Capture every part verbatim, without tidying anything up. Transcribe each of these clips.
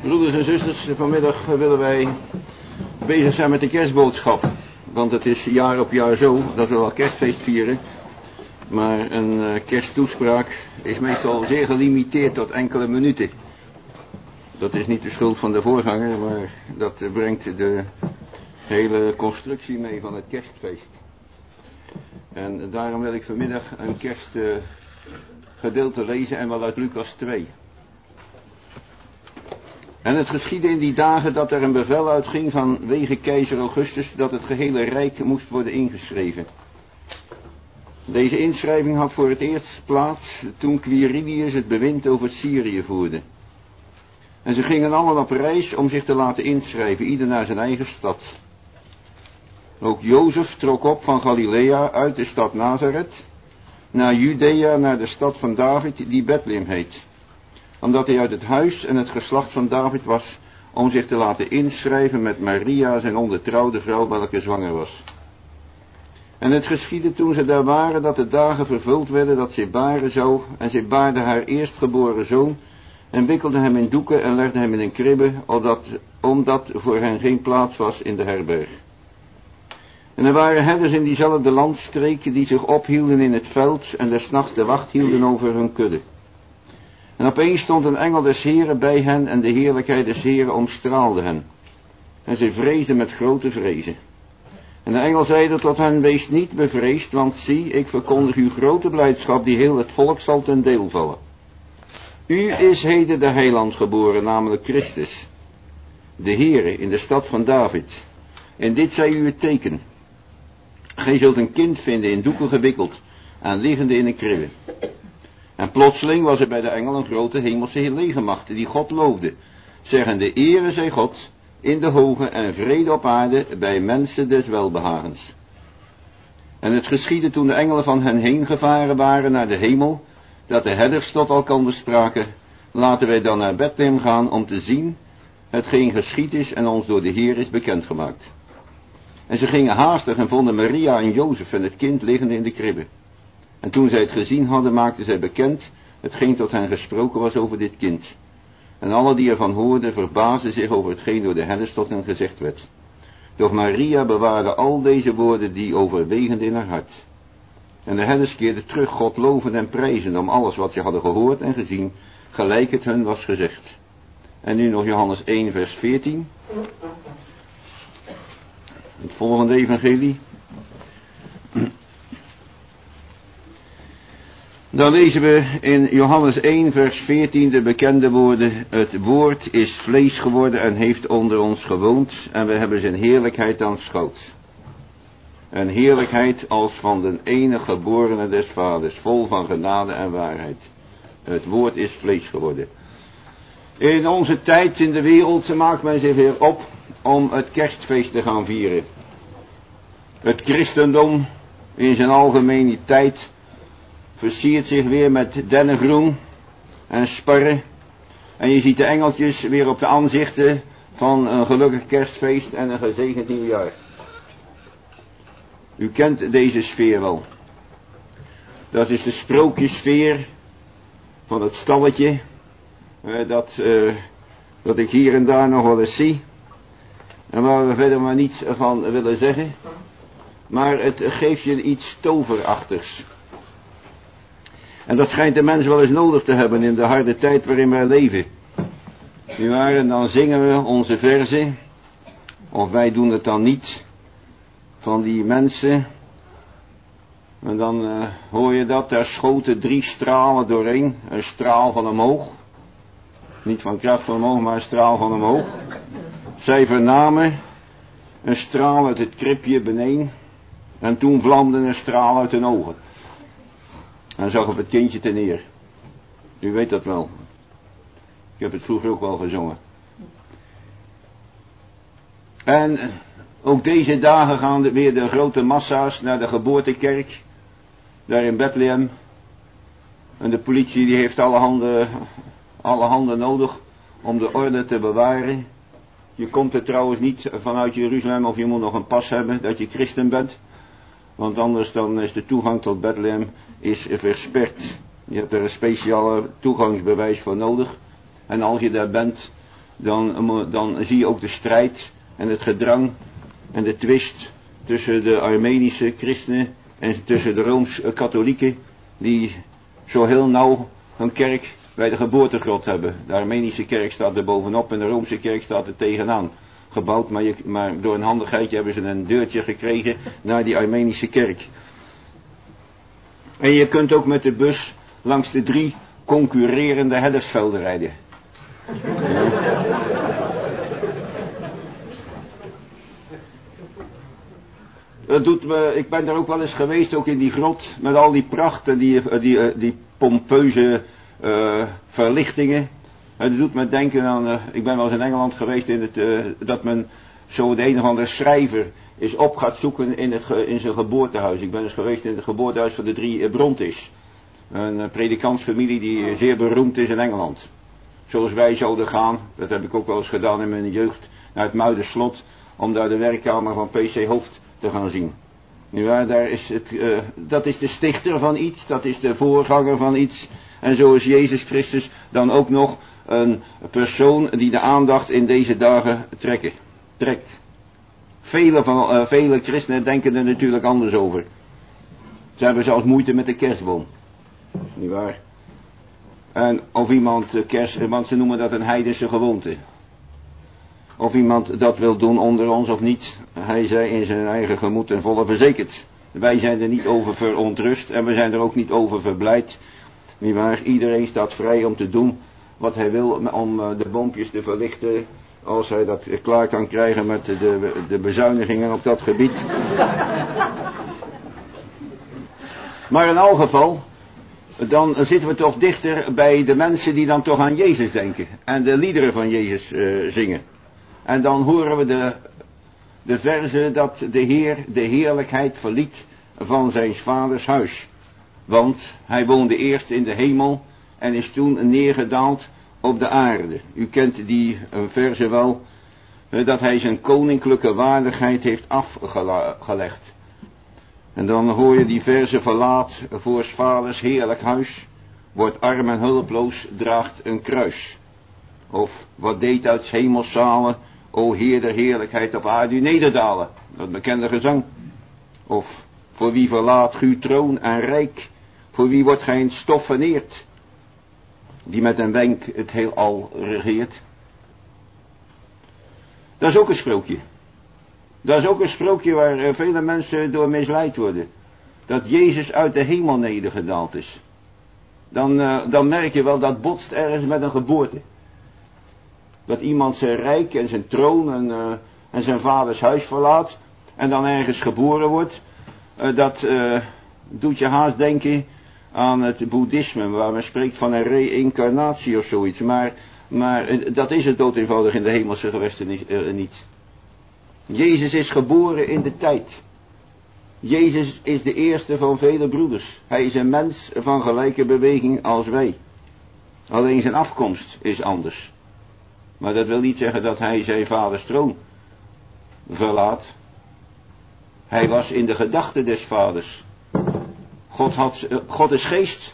Broeders en zusters, vanmiddag willen wij bezig zijn met de kerstboodschap. Want het is jaar op jaar zo dat we wel kerstfeest vieren. Maar een uh, kersttoespraak is meestal zeer gelimiteerd tot enkele minuten. Dat is niet de schuld van de voorganger, maar dat uh, brengt de hele constructie mee van het kerstfeest. En daarom wil ik vanmiddag een kerstgedeelte uh, lezen en wel uit Lucas twee. En het geschiedde in die dagen dat er een bevel uitging vanwege keizer Augustus dat het gehele rijk moest worden ingeschreven. Deze inschrijving had voor het eerst plaats toen Quirinius het bewind over Syrië voerde. En ze gingen allemaal op reis om zich te laten inschrijven, ieder naar zijn eigen stad. Ook Jozef trok op van Galilea uit de stad Nazareth naar Judea, naar de stad van David die Bethlehem heet, omdat hij uit het huis en het geslacht van David was, om zich te laten inschrijven met Maria, zijn ondertrouwde vrouw, welke zwanger was. En het geschiedde toen ze daar waren, dat de dagen vervuld werden dat zij baren zou, en zij baarde haar eerstgeboren zoon, en wikkelde hem in doeken en legde hem in een kribbe, omdat, omdat voor hen geen plaats was in de herberg. En er waren herders in diezelfde landstreken die zich ophielden in het veld en des nachts de wacht hielden over hun kudde. En opeens stond een engel des Heren bij hen en de heerlijkheid des Heren omstraalde hen. En zij vreesden met grote vrezen. En de engel zeide tot hen, wees niet bevreesd, want zie, ik verkondig u grote blijdschap die heel het volk zal ten deel vallen. U is heden de heiland geboren, namelijk Christus, de Heere in de stad van David. En dit zij u het teken. Gij zult een kind vinden in doeken gewikkeld en liggende in een kribbe. En plotseling was er bij de engel een grote hemelse legermacht die God loofde, zeggende, Ere zij God in de hoge en vrede op aarde bij mensen des welbehagens. En het geschiedde toen de engelen van hen heen gevaren waren naar de hemel, dat de herders tot elkander spraken, laten wij dan naar Bethlehem gaan om te zien hetgeen geschied is en ons door de Heer is bekendgemaakt. En ze gingen haastig en vonden Maria en Jozef en het kind liggende in de kribbe. En toen zij het gezien hadden, maakten zij bekend hetgeen tot hen gesproken was over dit kind. En alle die ervan hoorden, verbaasden zich over hetgeen door de herders tot hen gezegd werd. Doch Maria bewaarde al deze woorden die overwegend in haar hart. En de herders keerden terug, God lovend en prijzend om alles wat ze hadden gehoord en gezien, gelijk het hun was gezegd. En nu nog Johannes één vers veertien. Het volgende evangelie. Dan lezen we in Johannes één vers veertien de bekende woorden, het woord is vlees geworden en heeft onder ons gewoond en we hebben zijn heerlijkheid aanschouwd. Een heerlijkheid als van den enige geborene des vaders, vol van genade en waarheid. Het woord is vlees geworden. In onze tijd in de wereld maakt men zich weer op om het kerstfeest te gaan vieren. Het christendom in zijn algemeniteit versiert zich weer met dennengroen en sparren. En je ziet de engeltjes weer op de aanzichten van een gelukkig kerstfeest en een gezegend nieuwjaar. U kent deze sfeer wel. Dat is de sprookjessfeer van het stalletje. Eh, dat, uh, dat ik hier en daar nog wel eens zie. En waar we verder maar niets van willen zeggen. Maar het geeft je iets toverachtigs. En dat schijnt de mens wel eens nodig te hebben in de harde tijd waarin wij leven. Nietwaar? En dan zingen we onze verzen. Of wij doen het dan niet. Van die mensen. En dan uh, hoor je dat, daar schoten drie stralen doorheen. Een straal van omhoog. Niet van kracht van omhoog, maar een straal van omhoog. Zij vernamen een straal uit het kribje beneden. En toen vlamde een straal uit hun ogen. En zag op het kindje ten neer. U weet dat wel. Ik heb het vroeger ook wel gezongen. En ook deze dagen gaan de, weer de grote massa's naar de geboortekerk. Daar in Bethlehem. En de politie die heeft alle handen, alle handen nodig om de orde te bewaren. Je komt er trouwens niet vanuit Jeruzalem of je moet nog een pas hebben dat je christen bent. Want anders dan is de toegang tot Bethlehem is versperd. Je hebt er een speciale toegangsbewijs voor nodig. En als je daar bent, dan, dan zie je ook de strijd en het gedrang en de twist tussen de Armenische christenen en tussen de Rooms-katholieken, die zo heel nauw hun kerk bij de geboortegrot hebben. De Armenische kerk staat er bovenop en de Roomse kerk staat er tegenaan. Gebouwd, maar, je, maar door een handigheidje hebben ze een deurtje gekregen naar die Armenische kerk. En je kunt ook met de bus langs de drie concurrerende herdersvelden rijden. Ja. Dat doet me, ik ben daar ook wel eens geweest, ook in die grot, met al die pracht en die, die, die pompeuze uh, verlichtingen. En dat doet me denken aan, uh, ik ben wel eens in Engeland geweest, in het, uh, dat men zo de een of andere schrijver is op gaat zoeken in, het, in zijn geboortehuis. Ik ben dus geweest in het geboortehuis van de drie uh, Brontes. Een uh, predikantsfamilie die uh, zeer beroemd is in Engeland. Zoals wij zouden gaan, dat heb ik ook wel eens gedaan in mijn jeugd, naar het Muiderslot, om daar de werkkamer van P C Hoofd te gaan zien. Nu ja, daar is het, uh, dat is de stichter van iets, dat is de voorganger van iets. En zo is Jezus Christus dan ook nog een persoon die de aandacht in deze dagen trekken, trekt. Vele, van, uh, vele christenen denken er natuurlijk anders over. Ze hebben zelfs moeite met de kerstboom. Niet waar? En of iemand uh, kerst, want ze noemen dat een heidense gewoonte. Of iemand dat wil doen onder ons of niet. Hij zei in zijn eigen gemoed en volle verzekerd. Wij zijn er niet over verontrust en we zijn er ook niet over verblijd. Niet waar? Iedereen staat vrij om te doen wat hij wil om uh, de boompjes te verlichten. Als hij dat uh, klaar kan krijgen met de, de, de bezuinigingen op dat gebied. Maar in elk geval, dan zitten we toch dichter bij de mensen die dan toch aan Jezus denken. En de liederen van Jezus uh, zingen. En dan horen we de, de verse dat de Heer de heerlijkheid verliet van zijn vaders huis. Want hij woonde eerst in de hemel en is toen neergedaald op de aarde. U kent die verse wel, dat hij zijn koninklijke waardigheid heeft afgelegd. En dan hoor je die verse: verlaat voor 's vaders heerlijk huis, wordt arm en hulploos, draagt een kruis. Of wat deed uit 's hemels zalen, o Heer der heerlijkheid op aarde u nederdalen. Dat bekende gezang. Of voor wie verlaat uw troon en rijk, voor wie wordt gij in stof verneerd, die met een wenk het heelal regeert. Dat is ook een sprookje. Dat is ook een sprookje waar uh, vele mensen door misleid worden. Dat Jezus uit de hemel nedergedaald is. Dan, uh, dan merk je wel, dat botst ergens met een geboorte. Dat iemand zijn rijk en zijn troon en, uh, en zijn vaders huis verlaat en dan ergens geboren wordt. Uh, dat uh, doet je haast denken aan het boeddhisme, waar men spreekt van een reïncarnatie of zoiets. Maar, maar uh, dat is het dood eenvoudig in de hemelse gewesten niet, uh, niet. Jezus is geboren in de tijd. Jezus is de eerste van vele broeders. Hij is een mens van gelijke beweging als wij. Alleen zijn afkomst is anders. Maar dat wil niet zeggen dat hij zijn vaders troon verlaat. Hij was in de gedachten des vaders. God, had, God is geest.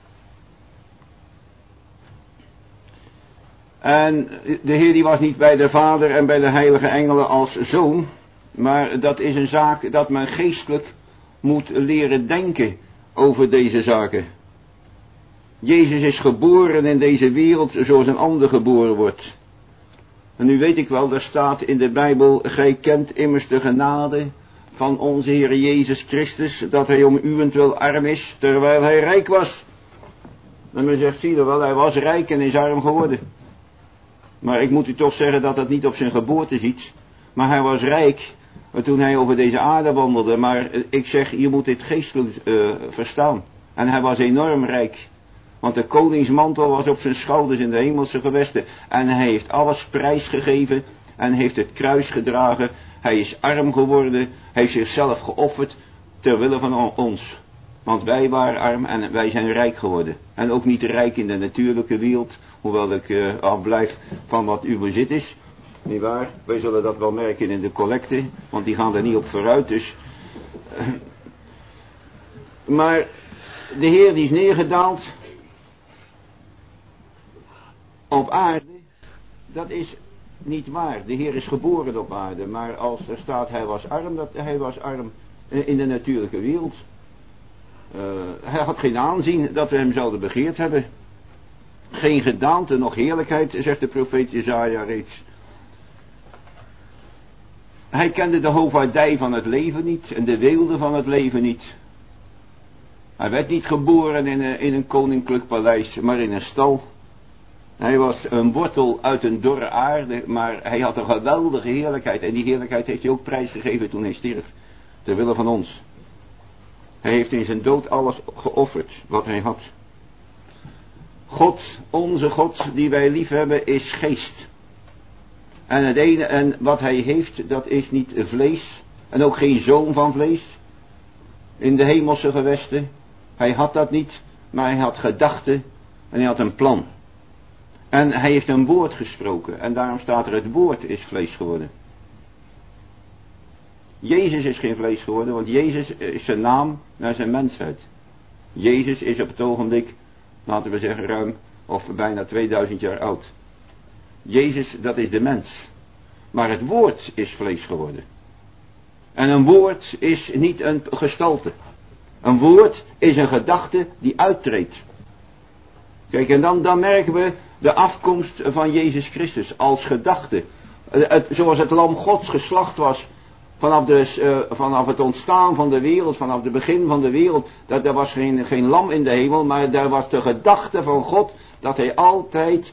En de Heer die was niet bij de Vader en bij de heilige engelen als zoon. Maar dat is een zaak dat men geestelijk moet leren denken over deze zaken. Jezus is geboren in deze wereld zoals een ander geboren wordt. En nu weet ik wel, daar staat in de Bijbel: gij kent immers de genade van onze Heer Jezus Christus, dat hij om uwentwil arm is, terwijl hij rijk was. En men zegt, zie je wel, hij was rijk en is arm geworden. Maar ik moet u toch zeggen dat dat niet op zijn geboorte ziet. Maar hij was rijk toen hij over deze aarde wandelde. Maar ik zeg, je moet dit geestelijk uh, verstaan. En hij was enorm rijk. Want de koningsmantel was op zijn schouders in de hemelse gewesten. En hij heeft alles prijsgegeven en heeft het kruis gedragen. Hij is arm geworden, hij heeft zichzelf geofferd ter wille van ons. Want wij waren arm en wij zijn rijk geworden. En ook niet rijk in de natuurlijke wereld, hoewel ik uh, afblijf van wat uw bezit is. Niet waar? Wij zullen dat wel merken in de collecte, want die gaan er niet op vooruit. Dus. Uh, maar de Heer die is neergedaald op aarde dat is niet waar. De Heer is geboren op aarde, maar als er staat hij was arm, dat hij was arm in de natuurlijke wereld. Uh, hij had geen aanzien dat we hem zouden begeerd hebben. Geen gedaante, nog heerlijkheid, zegt de profeet Jesaja reeds. Hij kende de hoogwaardij van het leven niet en de weelde van het leven niet. Hij werd niet geboren in een, in een koninklijk paleis, maar in een stal. Hij was een wortel uit een dorre aarde, maar hij had een geweldige heerlijkheid. En die heerlijkheid heeft hij ook prijsgegeven toen hij stierf. Ter wille van ons. Hij heeft in zijn dood alles geofferd wat hij had. God, onze God, die wij lief hebben, is geest. En het ene en wat hij heeft, dat is niet vlees. En ook geen zoon van vlees. In de hemelse gewesten. Hij had dat niet, maar hij had gedachten en hij had een plan. En hij heeft een woord gesproken. En daarom staat er: het woord is vlees geworden. Jezus is geen vlees geworden, want Jezus is zijn naam naar zijn mensheid. Jezus is op het ogenblik, laten we zeggen, ruim of bijna tweeduizend jaar oud. Jezus, dat is de mens. Maar het woord is vlees geworden. En een woord is niet een gestalte. Een woord is een gedachte die uittreedt. Kijk, en dan, dan merken we de afkomst van Jezus Christus als gedachte. Het, zoals het lam Gods geslacht was vanaf, de, uh, vanaf het ontstaan van de wereld, vanaf het begin van de wereld. Dat, er was geen, geen lam in de hemel, maar daar was de gedachte van God dat hij altijd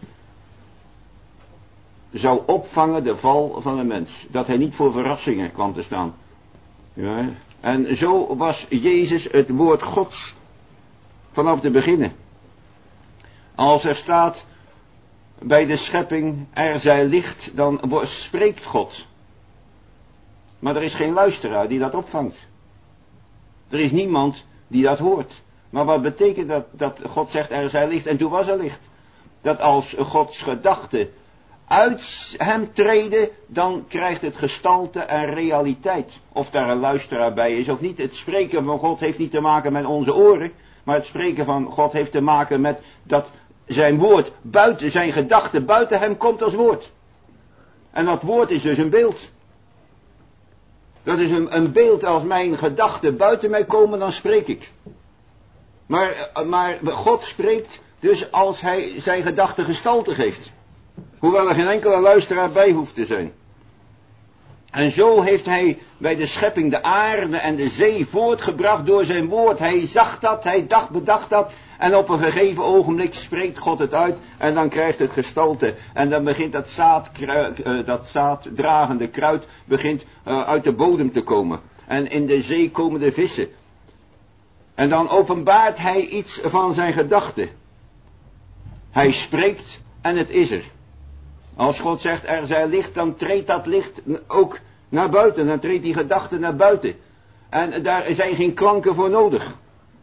zou opvangen de val van een mens. Dat hij niet voor verrassingen kwam te staan. Ja, en zo was Jezus het woord Gods vanaf de beginnen. Als er staat bij de schepping er zij licht, dan spreekt God. Maar er is geen luisteraar die dat opvangt. Er is niemand die dat hoort. Maar wat betekent dat, dat God zegt er zij licht en toen was er licht? Dat als Gods gedachte uit hem treden, dan krijgt het gestalte en realiteit. Of daar een luisteraar bij is of niet. Het spreken van God heeft niet te maken met onze oren, maar het spreken van God heeft te maken met dat zijn woord buiten, zijn gedachte buiten hem komt als woord. En dat woord is dus een beeld. Dat is een, een beeld. Als mijn gedachten buiten mij komen, dan spreek ik. Maar, maar God spreekt dus als hij zijn gedachte gestalte geeft. Hoewel er geen enkele luisteraar bij hoeft te zijn. En zo heeft hij bij de schepping de aarde en de zee voortgebracht door zijn woord. Hij zag dat, hij dacht, bedacht dat. En op een gegeven ogenblik spreekt God het uit. En dan krijgt het gestalte. En dan begint dat, zaad, uh, dat zaaddragende kruid begint uh, uit de bodem te komen. En in de zee komen de vissen. En dan openbaart hij iets van zijn gedachten. Hij spreekt en het is er. Als God zegt er zij licht, dan treedt dat licht ook naar buiten. Dan treedt die gedachte naar buiten. En daar zijn geen klanken voor nodig.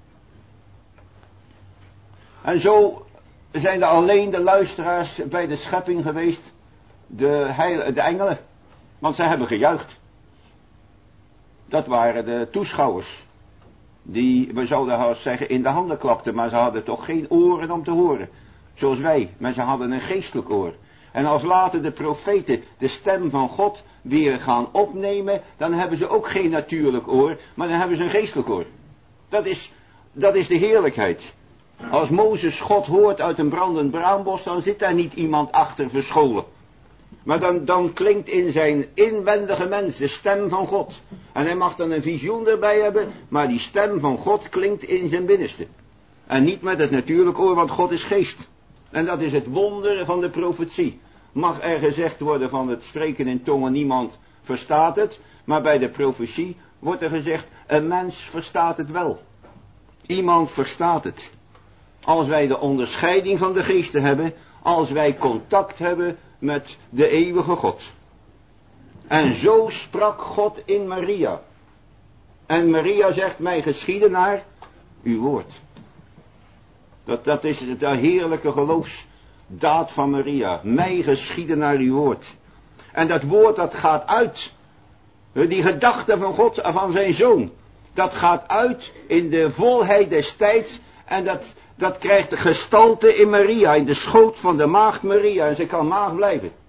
En zo zijn er alleen de luisteraars bij de schepping geweest, de, heil, de engelen. Want zij hebben gejuicht. Dat waren de toeschouwers. Die, we zouden haast zeggen, in de handen klapten. Maar ze hadden toch geen oren om te horen. Zoals wij. Maar ze hadden een geestelijk oor. En als later de profeten de stem van God weer gaan opnemen, dan hebben ze ook geen natuurlijk oor, maar dan hebben ze een geestelijk oor. Dat is, dat is de heerlijkheid. Als Mozes God hoort uit een brandend braambos, dan zit daar niet iemand achter verscholen. Maar dan, dan klinkt in zijn inwendige mens de stem van God. En hij mag dan een visioen erbij hebben, maar die stem van God klinkt in zijn binnenste. En niet met het natuurlijk oor, want God is geest. En dat is het wonder van de profetie. Mag er gezegd worden van het spreken in tongen, niemand verstaat het. Maar bij de profetie wordt er gezegd, een mens verstaat het wel. Iemand verstaat het. Als wij de onderscheiding van de geesten hebben, als wij contact hebben met de eeuwige God. En zo sprak God in Maria. En Maria zegt, mij geschieden naar uw woord. Dat, dat is de heerlijke geloofsdaad van Maria. Mij geschieden naar uw woord. En dat woord dat gaat uit. Die gedachte van God, van zijn zoon. Dat gaat uit in de volheid des tijds. En dat, dat krijgt de gestalte in Maria. In de schoot van de maagd Maria. En ze kan maagd blijven.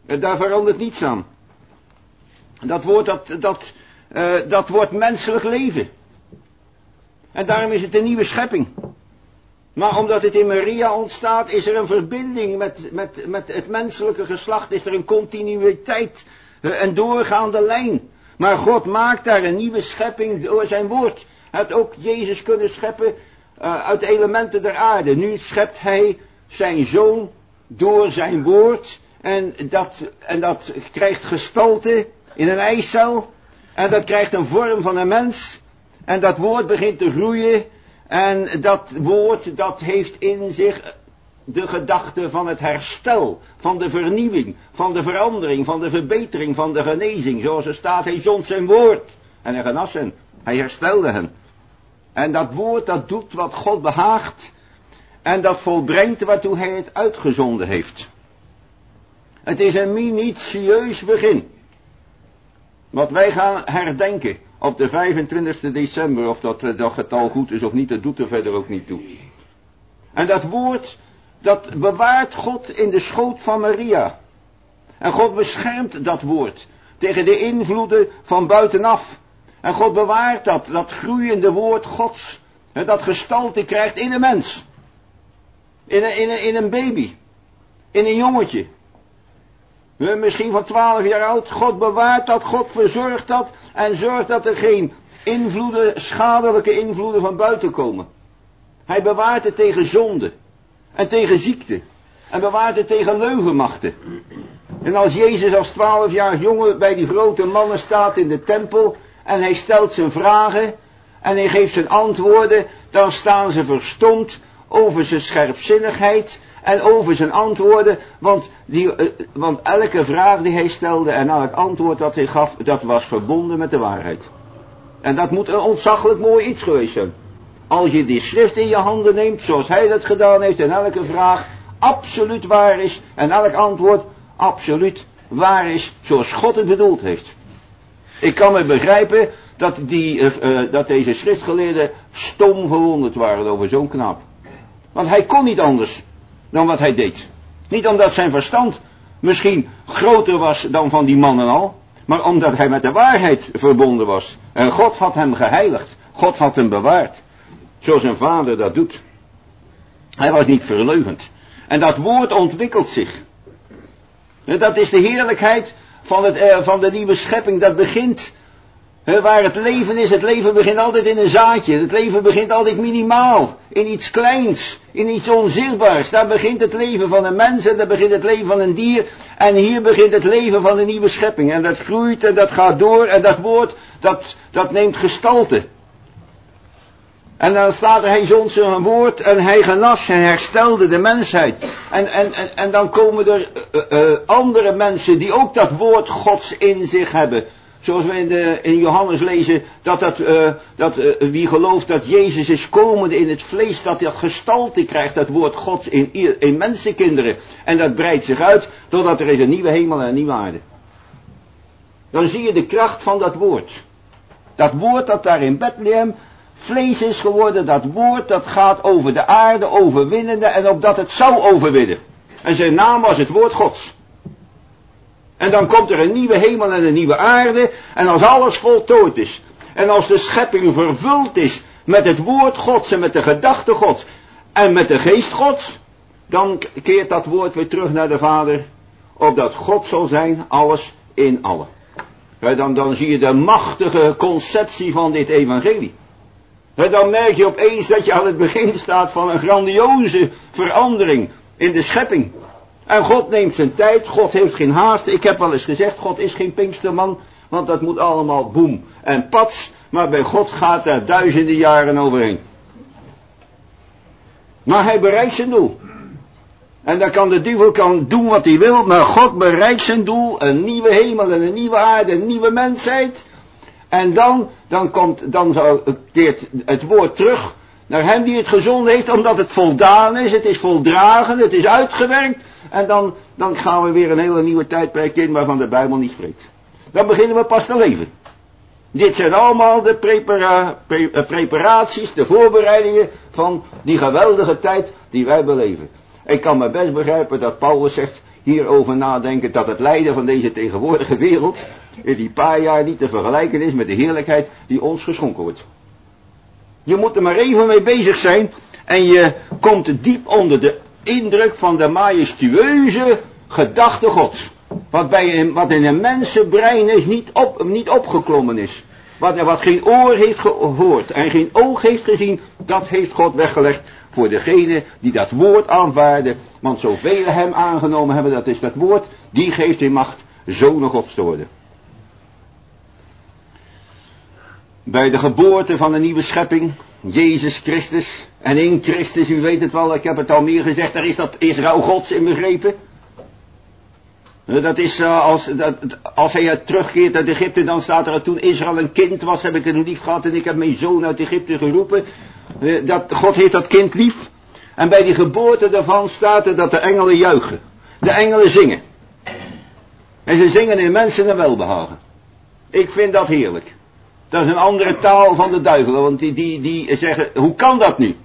Daar verandert niets aan. Dat woord, dat, dat, uh, dat wordt menselijk leven. En daarom is het een nieuwe schepping. Maar omdat het in Maria ontstaat, is er een verbinding met, met, met het menselijke geslacht. Is er een continuïteit, een doorgaande lijn. Maar God maakt daar een nieuwe schepping door zijn woord. Hij had ook Jezus kunnen scheppen uh, uit de elementen der aarde. Nu schept hij zijn zoon door zijn woord. En dat, en dat krijgt gestalte in een eicel. En dat krijgt een vorm van een mens. En dat woord begint te groeien. En dat woord, dat heeft in zich de gedachte van het herstel, van de vernieuwing, van de verandering, van de verbetering, van de genezing. Zoals er staat, hij zond zijn woord en hij genas hen. Hij herstelde hen. En dat woord, dat doet wat God behaagt en dat volbrengt waartoe hij het uitgezonden heeft. Het is een minutieus begin. Wat wij gaan herdenken op de vijfentwintigste december, of dat, dat getal goed is of niet, dat doet er verder ook niet toe. En dat woord, dat bewaart God in de schoot van Maria. En God beschermt dat woord tegen de invloeden van buitenaf. En God bewaart dat, dat groeiende woord Gods, dat gestalte krijgt in een mens. In een, in een, in een baby. In een jongetje. Misschien van twaalf jaar oud. God bewaart dat, God verzorgt dat. En zorgt dat er geen invloeden, schadelijke invloeden van buiten komen. Hij bewaart het tegen zonde. En tegen ziekte. En bewaart het tegen leugenmachten. En als Jezus als twaalfjarig jongen bij die grote mannen staat in de tempel. En hij stelt zijn vragen. En hij geeft zijn antwoorden. Dan staan ze verstomd over zijn scherpzinnigheid. En over zijn antwoorden, want, die, uh, want elke vraag die hij stelde en elk antwoord dat hij gaf, dat was verbonden met de waarheid. En dat moet een ontzaglijk mooi iets geweest zijn. Als je die schrift in je handen neemt, zoals hij dat gedaan heeft, en elke vraag absoluut waar is, en elk antwoord absoluut waar is, zoals God het bedoeld heeft. Ik kan me begrijpen dat, die, uh, uh, dat deze schriftgeleerden stom verwonderd waren over zo'n knaap. Want hij kon niet anders dan wat hij deed. Niet omdat zijn verstand misschien groter was dan van die mannen al, maar omdat hij met de waarheid verbonden was. En God had hem geheiligd. God had hem bewaard. Zoals een vader dat doet. Hij was niet verleugend. En dat woord ontwikkelt zich. En dat is de heerlijkheid van, het, eh, van de nieuwe schepping. Dat begint he, waar het leven is. Het leven begint altijd in een zaadje. Het leven begint altijd minimaal. In iets kleins. In iets onzichtbaars. Daar begint het leven van een mens en daar begint het leven van een dier. En hier begint het leven van een nieuwe schepping. En dat groeit en dat gaat door. En dat woord, dat, dat neemt gestalte. En dan staat er, hij zond zijn woord en hij genas en herstelde de mensheid. En, en, en, en dan komen er uh, uh, andere mensen die ook dat woord Gods in zich hebben. Zoals we in, de, in Johannes lezen, dat, dat, uh, dat uh, wie gelooft dat Jezus is komende in het vlees, dat dat gestalte krijgt, dat woord Gods in, in mensenkinderen. En dat breidt zich uit, totdat er is een nieuwe hemel en een nieuwe aarde. Dan zie je de kracht van dat woord. Dat woord dat daar in Bethlehem vlees is geworden, dat woord dat gaat over de aarde, overwinnende, en opdat het zou overwinnen. En zijn naam was het woord Gods. En dan komt er een nieuwe hemel en een nieuwe aarde, en als alles voltooid is, en als de schepping vervuld is met het woord Gods en met de gedachte Gods, en met de geest Gods, dan keert dat woord weer terug naar de Vader, opdat God zal zijn, alles in allen. Dan, dan zie je de machtige conceptie van dit evangelie. Dan merk je opeens dat je aan het begin staat van een grandioze verandering in de schepping. En God neemt zijn tijd, God heeft geen haast. Ik heb wel eens gezegd, God is geen Pinksterman, want dat moet allemaal boem en pats. Maar bij God gaat daar duizenden jaren overheen. Maar hij bereikt zijn doel. En dan kan de duivel kan doen wat hij wil, maar God bereikt zijn doel. Een nieuwe hemel en een nieuwe aarde, een nieuwe mensheid. En dan, dan komt, dan zal, keert het woord terug naar hem die het gezonden heeft, omdat het voldaan is, het is voldragen, het is uitgewerkt. En dan, dan gaan we weer een hele nieuwe tijdperk in waarvan de Bijbel niet spreekt. Dan beginnen we pas te leven. Dit zijn allemaal de prepara, pre, preparaties, de voorbereidingen van die geweldige tijd die wij beleven. Ik kan me best begrijpen dat Paulus zegt, hierover nadenken dat het lijden van deze tegenwoordige wereld in die paar jaar niet te vergelijken is met de heerlijkheid die ons geschonken wordt. Je moet er maar even mee bezig zijn en je komt diep onder de indruk van de majestueuze gedachte Gods. Wat, bij, wat in een mensenbrein is niet, op, niet opgeklommen is. Wat, wat geen oor heeft gehoord en geen oog heeft gezien, dat heeft God weggelegd voor degene die dat woord aanvaarden. Want zoveel hem aangenomen hebben, dat is dat woord, die geeft in macht zonen Gods te worden. Bij de geboorte van een nieuwe schepping, Jezus Christus, en in Christus, u weet het wel, ik heb het al meer gezegd, daar is dat Israël Gods in begrepen. Dat is uh, als, dat, als hij terugkeert uit Egypte, dan staat er toen Israël een kind was, heb ik het lief gehad en ik heb mijn zoon uit Egypte geroepen. Uh, dat, God heeft dat kind lief. En bij die geboorte daarvan staat er dat de engelen juichen. De engelen zingen. En ze zingen in mensen een welbehagen. Ik vind dat heerlijk. Dat is een andere taal van de duivel, want die, die, die zeggen, hoe kan dat nu?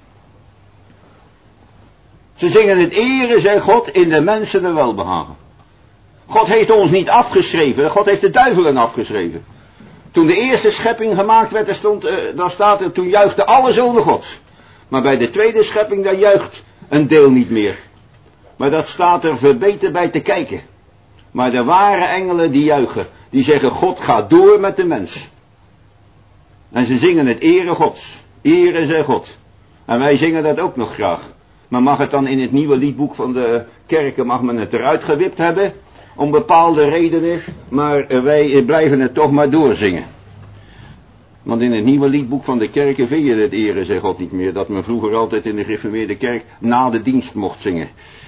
Ze zingen het ere, zei God, in de mensen een welbehagen. God heeft ons niet afgeschreven, God heeft de duivelen afgeschreven. Toen de eerste schepping gemaakt werd, er stond, uh, dan staat er, toen juichten alle zonen Gods. Maar bij de tweede schepping, daar juicht een deel niet meer. Maar dat staat er verbeten bij te kijken. Maar de ware engelen die juichen, die zeggen, God gaat door met de mens. En ze zingen het ere Gods. Ere zij God. En wij zingen dat ook nog graag. Maar mag het dan in het nieuwe liedboek van de kerken, mag men het eruit gewipt hebben? Om bepaalde redenen, maar wij blijven het toch maar doorzingen. Want in het nieuwe liedboek van de kerken vind je het ere, zegt God niet meer, dat men vroeger altijd in de gereformeerde kerk na de dienst mocht zingen.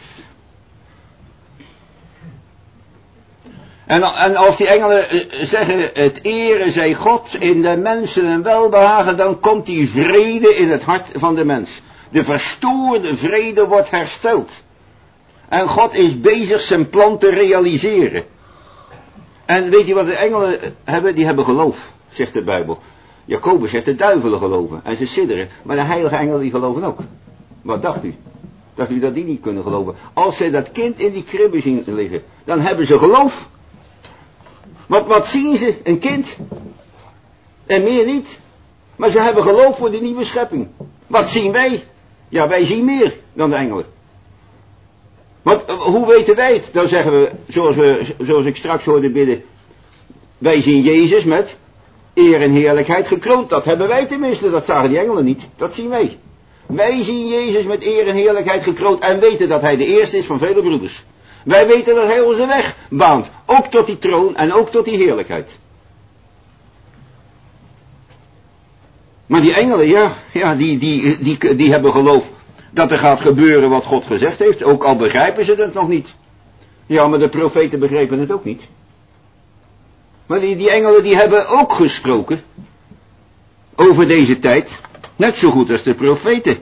En, en als die engelen zeggen, het ere zij God, in de mensen een welbehagen, dan komt die vrede in het hart van de mens. De verstoorde vrede wordt hersteld. En God is bezig zijn plan te realiseren. En weet je wat de engelen hebben? Die hebben geloof, zegt de Bijbel. Jacobus zegt de duivelen geloven en ze sidderen. Maar de heilige engelen die geloven ook. Wat dacht u? Dacht u dat die niet kunnen geloven? Als ze dat kind in die kribbe zien liggen, dan hebben ze geloof. Wat, wat zien ze? Een kind. En meer niet. Maar ze hebben geloof voor die nieuwe schepping. Wat zien wij? Ja, wij zien meer dan de engelen. Want hoe weten wij het? Dan zeggen we, zoals, we, zoals ik straks hoorde bidden, wij zien Jezus met eer en heerlijkheid gekroond. Dat hebben wij tenminste, dat zagen die engelen niet. Dat zien wij. Wij zien Jezus met eer en heerlijkheid gekroond en weten dat hij de eerste is van vele broeders. Wij weten dat hij onze weg baant, ook tot die troon en ook tot die heerlijkheid. Maar die engelen, ja, ja die, die, die, die hebben geloof dat er gaat gebeuren wat God gezegd heeft, ook al begrijpen ze het nog niet. Ja, maar de profeten begrepen het ook niet. Maar die, die engelen die hebben ook gesproken over deze tijd, net zo goed als de profeten.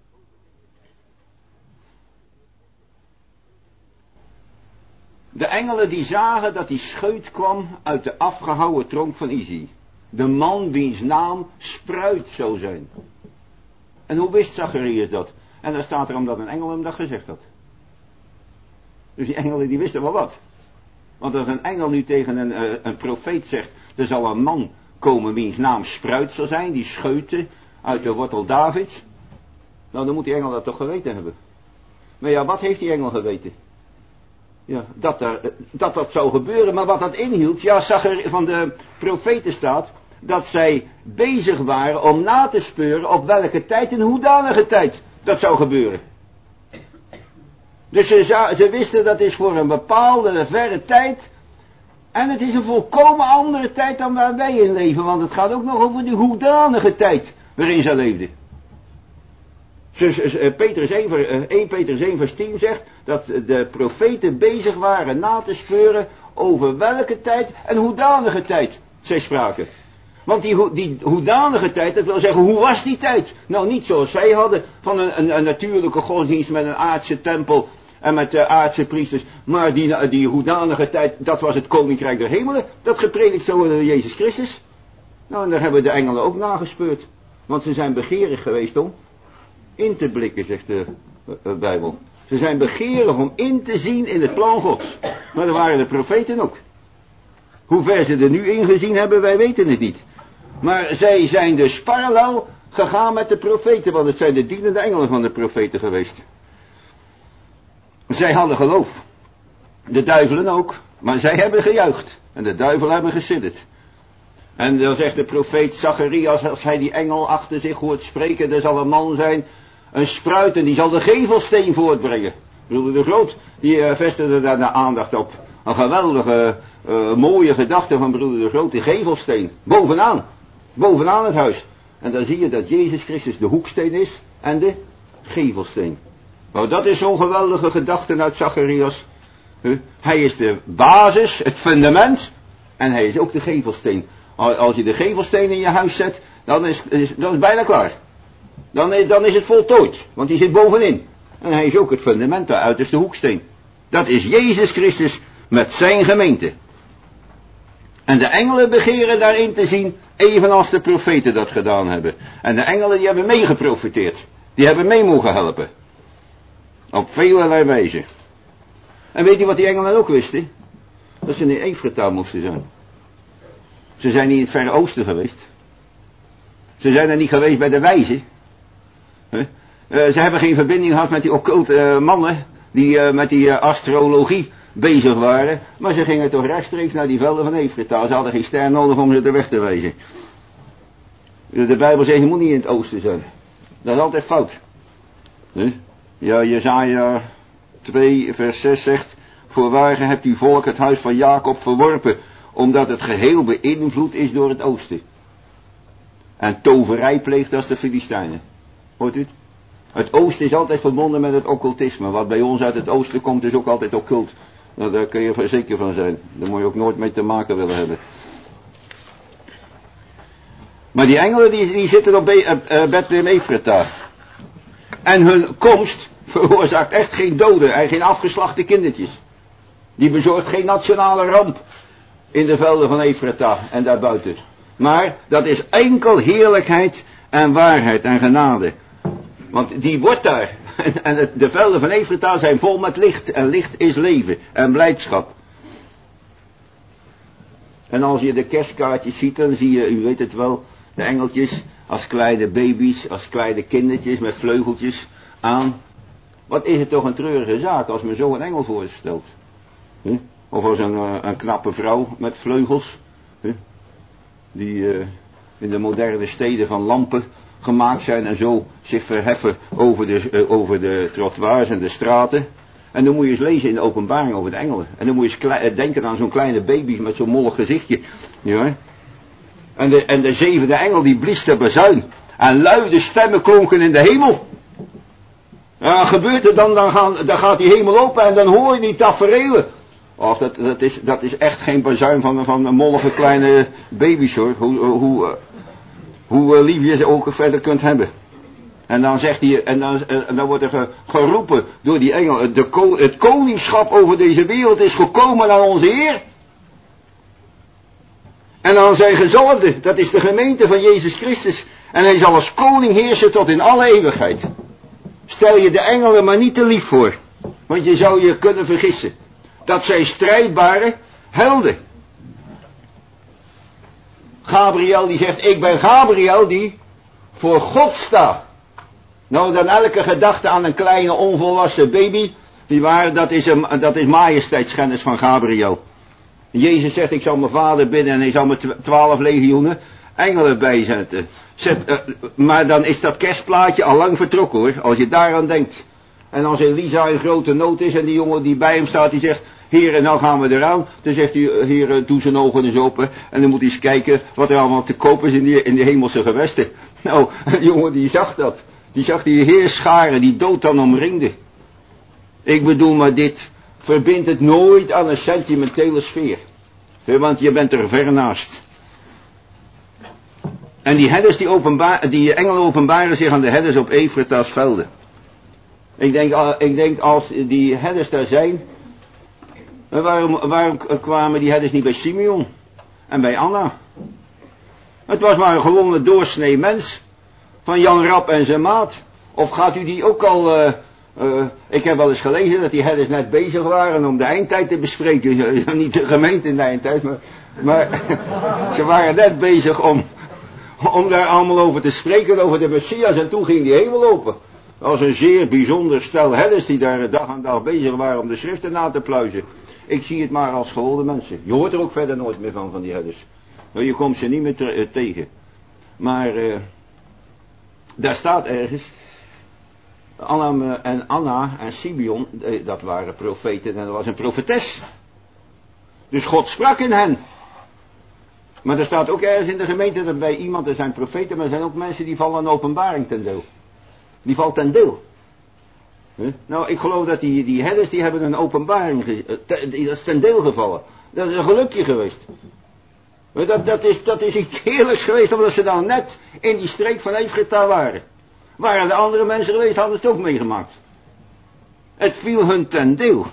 De engelen die zagen dat die scheut kwam uit de afgehouwen tronk van Isaïe. De man wiens naam Spruit zou zijn. En hoe wist Zacharias dat? En daar staat er omdat een engel hem dat gezegd had. Dus die engelen die wisten wel wat. Want als een engel nu tegen een, uh, een profeet zegt, er zal een man komen wiens naam Spruit zal zijn, die scheuten uit de wortel Davids, nou dan moet die engel dat toch geweten hebben. Maar ja, wat heeft die engel geweten? Ja, dat, er, dat dat zou gebeuren, maar wat dat inhield, ja, Zacharias van de profeten staat, dat zij bezig waren om na te speuren op welke tijd en hoedanige tijd dat zou gebeuren. Dus ze, ze wisten dat is voor een bepaalde verre tijd. En het is een volkomen andere tijd dan waar wij in leven. Want het gaat ook nog over die hoedanige tijd waarin ze leefden. Dus Petrus één, één Petrus één vers tien zegt dat de profeten bezig waren na te speuren over welke tijd en hoedanige tijd zij spraken. Want die, die hoedanige tijd, dat wil zeggen, hoe was die tijd? Nou, niet zoals zij hadden, van een, een, een natuurlijke godsdienst met een aardse tempel en met uh, aardse priesters. Maar die, die hoedanige tijd, dat was het koninkrijk der hemelen, dat gepredikt zou worden door Jezus Christus. Nou, en daar hebben de engelen ook nagespeurd. Want ze zijn begeerig geweest om in te blikken, zegt de uh, uh, Bijbel. Ze zijn begeerig om in te zien in het plan Gods. Maar dat waren de profeten ook. Hoe ver ze er nu in gezien hebben, wij weten het niet. Maar zij zijn dus parallel gegaan met de profeten, want het zijn de dienende engelen van de profeten geweest. Zij hadden geloof. De duivelen ook. Maar zij hebben gejuicht. En de duivelen hebben gesidderd. En dan zegt de profeet Zacharias, als hij die engel achter zich hoort spreken, er zal een man zijn, een spruit, en die zal de gevelsteen voortbrengen. Broeder de Groot, die uh, vestigde daar de aandacht op. Een geweldige, uh, mooie gedachte van broeder de Groot, de gevelsteen. Bovenaan. Bovenaan het huis. En dan zie je dat Jezus Christus de hoeksteen is en de gevelsteen. Nou, dat is zo'n geweldige gedachte uit Zacharias. Uh, hij is de basis, het fundament, en hij is ook de gevelsteen. Als je de gevelsteen in je huis zet, dan is, is, dan is het bijna klaar. Dan is, dan is het voltooid, want die zit bovenin. En hij is ook het fundament, de uiterste hoeksteen. Dat is Jezus Christus met zijn gemeente. En de engelen begeren daarin te zien, evenals de profeten dat gedaan hebben. En de engelen die hebben meegeprofiteerd. Die hebben mee mogen helpen. Op velerlei wijze. En weet je wat die engelen ook wisten? Dat ze in Efrata moesten zijn. Ze zijn niet in het Verre Oosten geweest. Ze zijn er niet geweest bij de wijzen. Huh? Uh, ze hebben geen verbinding gehad met die occulte uh, mannen die uh, met die uh, astrologie bezig waren. Maar ze gingen toch rechtstreeks naar die velden van Efrata. Ze hadden geen ster nodig om ze de weg te wijzen. De Bijbel zegt, je moet niet in het oosten zijn. Dat is altijd fout. Huh? Ja, Jesaja twee vers zes zegt, voorwaar hebt uw volk het huis van Jacob verworpen, omdat het geheel beïnvloed is door het oosten. En toverij pleegt als de Filistijnen. Hoort u het? Het oosten is altijd verbonden met het occultisme. Wat bij ons uit het oosten komt is ook altijd occult. Nou, daar kun je er zeker van zijn. Daar moet je ook nooit mee te maken willen hebben. Maar die engelen die, die zitten op Be- uh, uh, Bethlehem Efrata. En hun komst veroorzaakt echt geen doden en geen afgeslachte kindertjes. Die bezorgt geen nationale ramp in de velden van Efrata en daarbuiten. Maar dat is enkel heerlijkheid en waarheid en genade. Want die wordt daar. En het, de velden van Efrata zijn vol met licht. En licht is leven en blijdschap. En als je de kerstkaartjes ziet, dan zie je, u weet het wel, de engeltjes als kleine baby's, als kleine kindertjes met vleugeltjes aan. Wat is het toch een treurige zaak als men zo een engel voorstelt. Huh? Of als een, uh, een knappe vrouw met vleugels. Huh? Die uh, in de moderne steden van lampen gemaakt zijn en zo zich verheffen over de, uh, over de trottoirs en de straten. En dan moet je eens lezen in de openbaring over de engelen. En dan moet je eens klei- denken aan zo'n kleine baby met zo'n mollig gezichtje. Ja. En, de, en de zevende engel die blies de bazuin. En luide stemmen klonken in de hemel. En wat gebeurt er dan? Dan, gaan, dan gaat die hemel open en dan hoor je die taferelen. Och, dat, dat, is, dat is echt geen bazuin van, van een mollige kleine baby's hoor. Hoe, hoe, hoe lief je ze ook verder kunt hebben. En dan zegt hij, en dan, en dan wordt er geroepen door die engel, de, het koningschap over deze wereld is gekomen aan onze Heer. En aan zijn gezalfde, dat is de gemeente van Jezus Christus. En hij zal als koning heersen tot in alle eeuwigheid. Stel je de engelen maar niet te lief voor. Want je zou je kunnen vergissen. Dat zijn strijdbare helden. Gabriel die zegt, ik ben Gabriel die voor God sta. Nou, dan elke gedachte aan een kleine onvolwassen baby, die waar, dat is, een, dat is majesteitsschennis van Gabriel. Jezus zegt, ik zal mijn vader bidden en hij zal me twaalf legioenen engelen bijzetten. Zet, uh, maar dan is dat kerstplaatje al lang vertrokken hoor, als je daaraan denkt. En als Elisa in grote nood is en die jongen die bij hem staat, die zegt, Heer, nou gaan we eraan. Dan zegt hij, Heer, doe zijn ogen eens open. En dan moet hij eens kijken wat er allemaal te koop is in die, in die hemelse gewesten. Nou, de jongen die zag dat. Die zag die heerscharen die dood dan omringde. Ik bedoel maar dit, verbind het nooit aan een sentimentele sfeer. Want je bent er ver naast. En die herders, die, openbaar, die engelen openbaren zich aan de herders op Efrata's velden. Ik denk, ik denk als die herders daar zijn, waarom, waarom kwamen die herders niet bij Simeon en bij Anna? Het was maar een gewone doorsnee mens van Jan Rap en zijn maat. Of gaat u die ook al uh, Uh, ik heb wel eens gelezen dat die herders net bezig waren om de eindtijd te bespreken. Niet de gemeente in de eindtijd, maar, maar ze waren net bezig om, om daar allemaal over te spreken, over de Messias. En toen ging die hemel open. Dat was een zeer bijzonder stel herders die daar dag aan dag bezig waren om de schriften na te pluizen. Ik zie het maar als gewone mensen. Je hoort er ook verder nooit meer van, van die herders. Je komt ze niet meer te, tegen. Maar uh, daar staat ergens... Anna en Anna en Simeon, dat waren profeten en dat was een profetes. Dus God sprak in hen. Maar er staat ook ergens in de gemeente dat bij iemand, er zijn profeten, maar er zijn ook mensen die vallen een openbaring ten deel. Die valt ten deel. Huh? Nou, ik geloof dat die, die herders, die hebben een openbaring, ge, te, die, dat is ten deel gevallen. Dat is een gelukje geweest. Dat, dat, is, dat is iets heerlijks geweest, omdat ze dan net in die streek van Efrata waren. Waren de andere mensen geweest, hadden ze het ook meegemaakt. Het viel hun ten deel.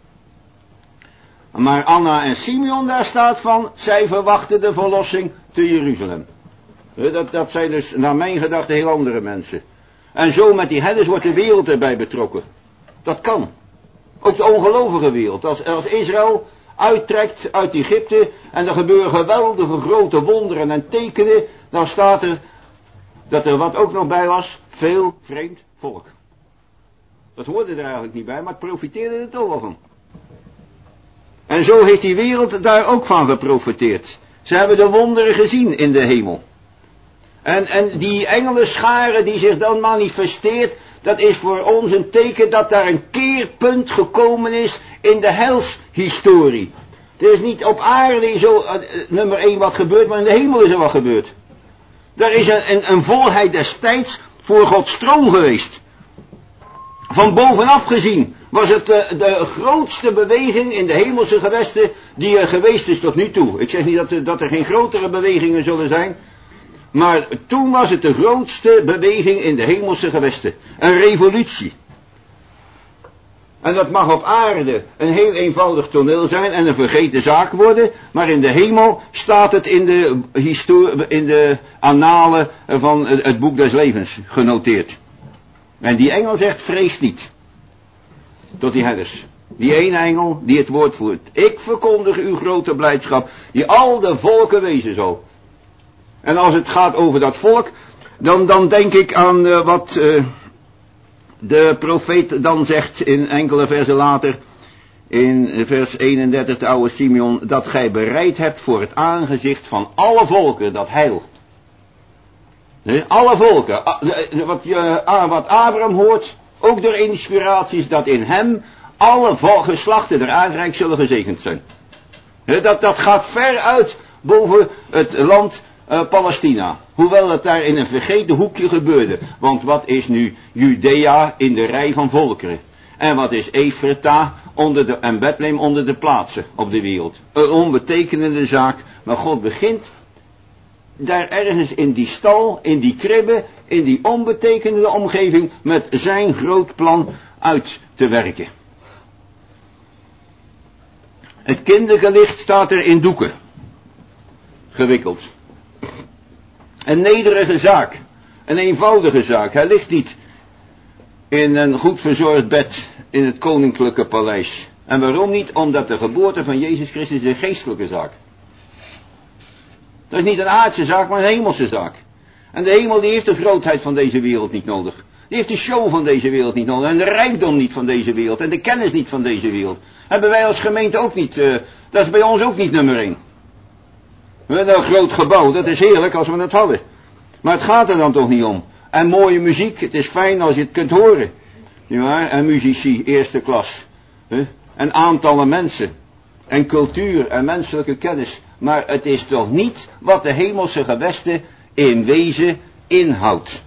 Maar Anna en Simeon, daar staat van, zij verwachten de verlossing te Jeruzalem. Dat, dat zijn dus, naar mijn gedachte, heel andere mensen. En zo met die herders wordt de wereld erbij betrokken. Dat kan. Ook de ongelovige wereld. Als, als Israël uittrekt uit Egypte en er gebeuren geweldige grote wonderen en tekenen, dan staat er dat er wat ook nog bij was, veel vreemd volk. Dat hoorde er eigenlijk niet bij, maar het profiteerde er toch wel van. En zo heeft die wereld daar ook van geprofiteerd. Ze hebben de wonderen gezien in de hemel. En, en die engelenscharen die zich dan manifesteert, dat is voor ons een teken dat daar een keerpunt gekomen is in de heilshistorie. Er is niet op aarde zo uh, nummer één wat gebeurt, maar in de hemel is er wat gebeurd. Daar is een, een, een volheid destijds voor Gods troon geweest. Van bovenaf gezien was het de, de grootste beweging in de hemelse gewesten die er geweest is tot nu toe. Ik zeg niet dat er, dat er geen grotere bewegingen zullen zijn, maar toen was het de grootste beweging in de hemelse gewesten. Een revolutie. En dat mag op aarde een heel eenvoudig toneel zijn en een vergeten zaak worden, maar in de hemel staat het in de, histori- in de annalen van het boek des levens genoteerd. En die engel zegt, vrees niet. Tot die herders. Die ene engel die het woord voert. Ik verkondig uw grote blijdschap, die al de volken wezen zal. En als het gaat over dat volk, dan, dan denk ik aan uh, wat uh, de profeet dan zegt in enkele versen later, in vers eenendertig, de oude Simeon, dat gij bereid hebt voor het aangezicht van alle volken dat heil. Nee, alle volken, wat, uh, wat Abraham hoort, ook door inspiraties, dat in hem alle geslachten der aardrijk zullen gezegend zijn. Dat, dat gaat ver uit boven het land uh, Palestina. Hoewel het daar in een vergeten hoekje gebeurde. Want wat is nu Judea in de rij van volkeren? En wat is Efrata onder de, en Bethlehem onder de plaatsen op de wereld? Een onbetekenende zaak, maar God begint daar ergens in die stal, in die kribbe, in die onbetekenende omgeving met zijn groot plan uit te werken. Het kindergelicht staat er in doeken, gewikkeld. Een nederige zaak, een eenvoudige zaak. Hij ligt niet in een goed verzorgd bed in het koninklijke paleis. En waarom niet? Omdat de geboorte van Jezus Christus is een geestelijke zaak. Dat is niet een aardse zaak, maar een hemelse zaak. En de hemel die heeft de grootheid van deze wereld niet nodig. Die heeft de show van deze wereld niet nodig. En de rijkdom niet van deze wereld. En de kennis niet van deze wereld. Hebben wij als gemeente ook niet. Uh, dat is bij ons ook niet nummer één. We hebben een groot gebouw. Dat is heerlijk als we het hadden. Maar het gaat er dan toch niet om. En mooie muziek. Het is fijn als je het kunt horen. Ja, en muzici, eerste klas. Huh? En aantallen mensen. En cultuur en menselijke kennis. Maar het is toch niet wat de hemelse gewesten in wezen inhoudt.